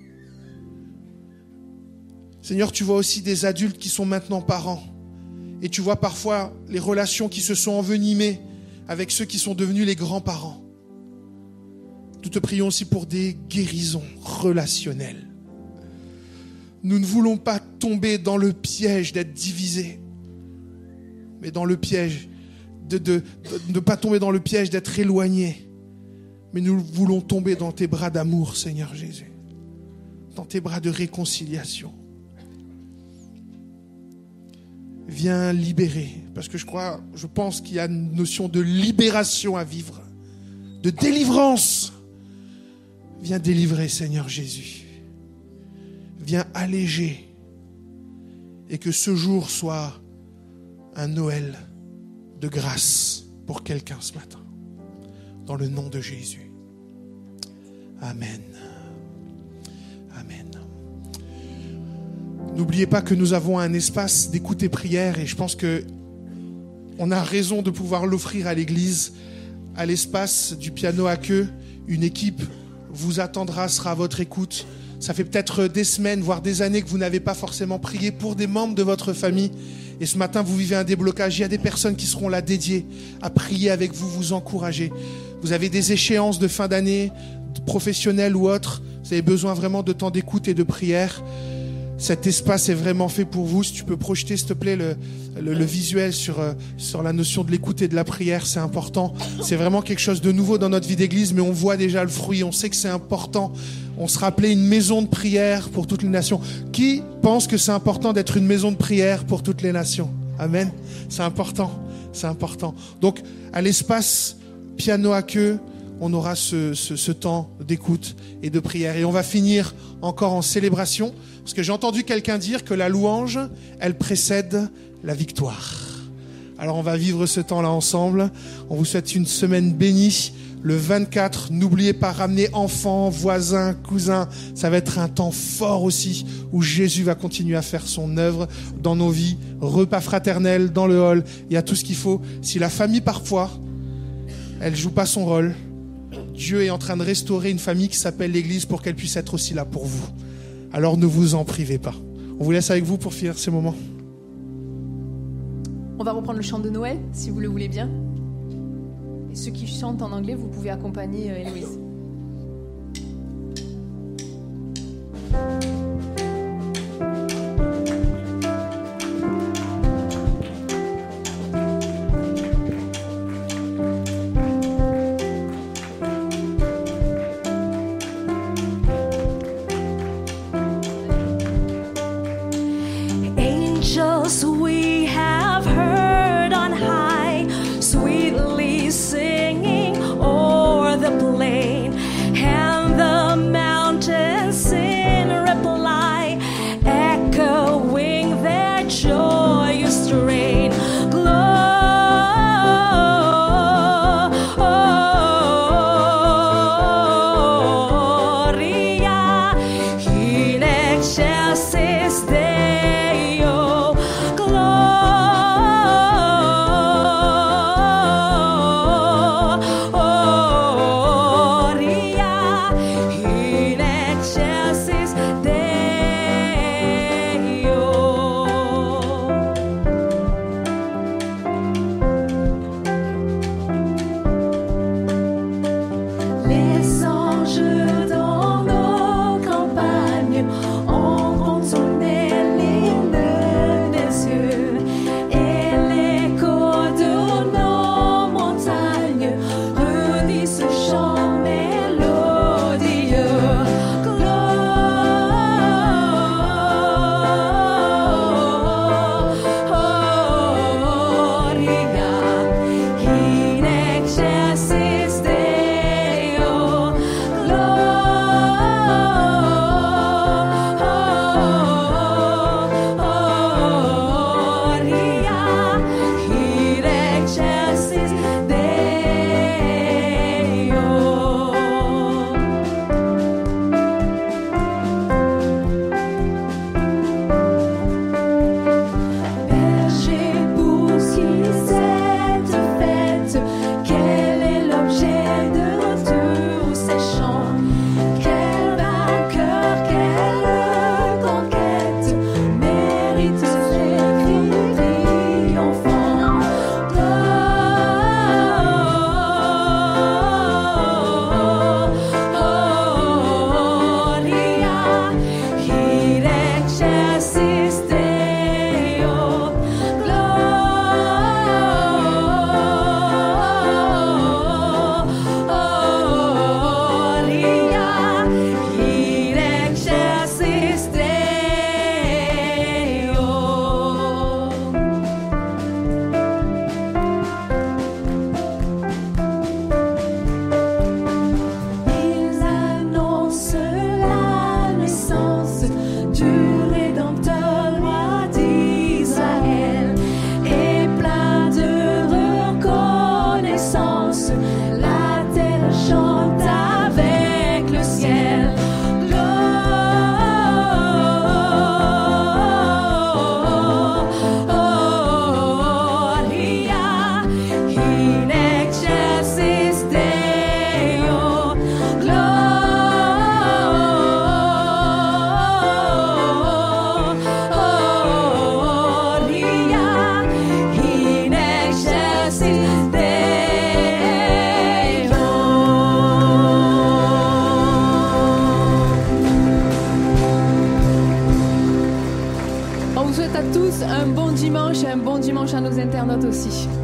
D: Seigneur, tu vois aussi des adultes qui sont maintenant parents et tu vois parfois les relations qui se sont envenimées avec ceux qui sont devenus les grands-parents. Nous te prions aussi pour des guérisons relationnelles. Nous ne voulons pas tomber dans le piège d'être divisés, mais dans le piège de de, de ne pas tomber dans le piège d'être éloignés. Mais nous voulons tomber dans tes bras d'amour, Seigneur Jésus, dans tes bras de réconciliation. Viens libérer, parce que je crois, je pense qu'il y a une notion de libération à vivre, de délivrance. Viens délivrer, Seigneur Jésus. Viens alléger et que ce jour soit un Noël de grâce pour quelqu'un ce matin. Dans le nom de Jésus. Amen. Amen. N'oubliez pas que nous avons un espace d'écoute et prière et je pense que on a raison de pouvoir l'offrir à l'église, à l'espace du piano à queue. Une équipe vous attendra, sera à votre écoute. Ça fait peut-être des semaines, voire des années que vous n'avez pas forcément prié pour des membres de votre famille. Et ce matin, vous vivez un déblocage. Il y a des personnes qui seront là dédiées à prier avec vous, vous encourager. Vous avez des échéances de fin d'année, professionnelles ou autres. Vous avez besoin vraiment de temps d'écoute et de prière. Cet espace est vraiment fait pour vous. Si tu peux projeter, s'il te plaît, le, le, le visuel sur, euh, sur la notion de l'écoute et de la prière, c'est important. C'est vraiment quelque chose de nouveau dans notre vie d'église, mais on voit déjà le fruit. On sait que c'est important. On se rappelait une maison de prière pour toutes les nations. Qui pense que c'est important d'être une maison de prière pour toutes les nations? Amen. C'est important. C'est important. Donc, à l'espace piano à queue, on aura ce, ce, ce temps d'écoute et de prière. Et on va finir encore en célébration, parce que j'ai entendu quelqu'un dire que la louange, elle précède la victoire. Alors on va vivre ce temps-là ensemble. On vous souhaite une semaine bénie. Le vingt-quatre, n'oubliez pas, ramener enfants, voisins, cousins. Ça va être un temps fort aussi, où Jésus va continuer à faire son œuvre dans nos vies. Repas fraternel dans le hall. Il y a tout ce qu'il faut. Si la famille, parfois, elle joue pas son rôle, Dieu est en train de restaurer une famille qui s'appelle l'Église pour qu'elle puisse être aussi là pour vous. Alors ne vous en privez pas. On vous laisse avec vous pour finir ces moments.
B: On va reprendre le chant de Noël, si vous le voulez bien. Et ceux qui chantent en anglais, vous pouvez accompagner euh, Héloïse.
A: Angels we have heard on high, sweetly singing o'er the plain.
B: souhaite à tous un bon dimanche et un bon dimanche à nos internautes aussi.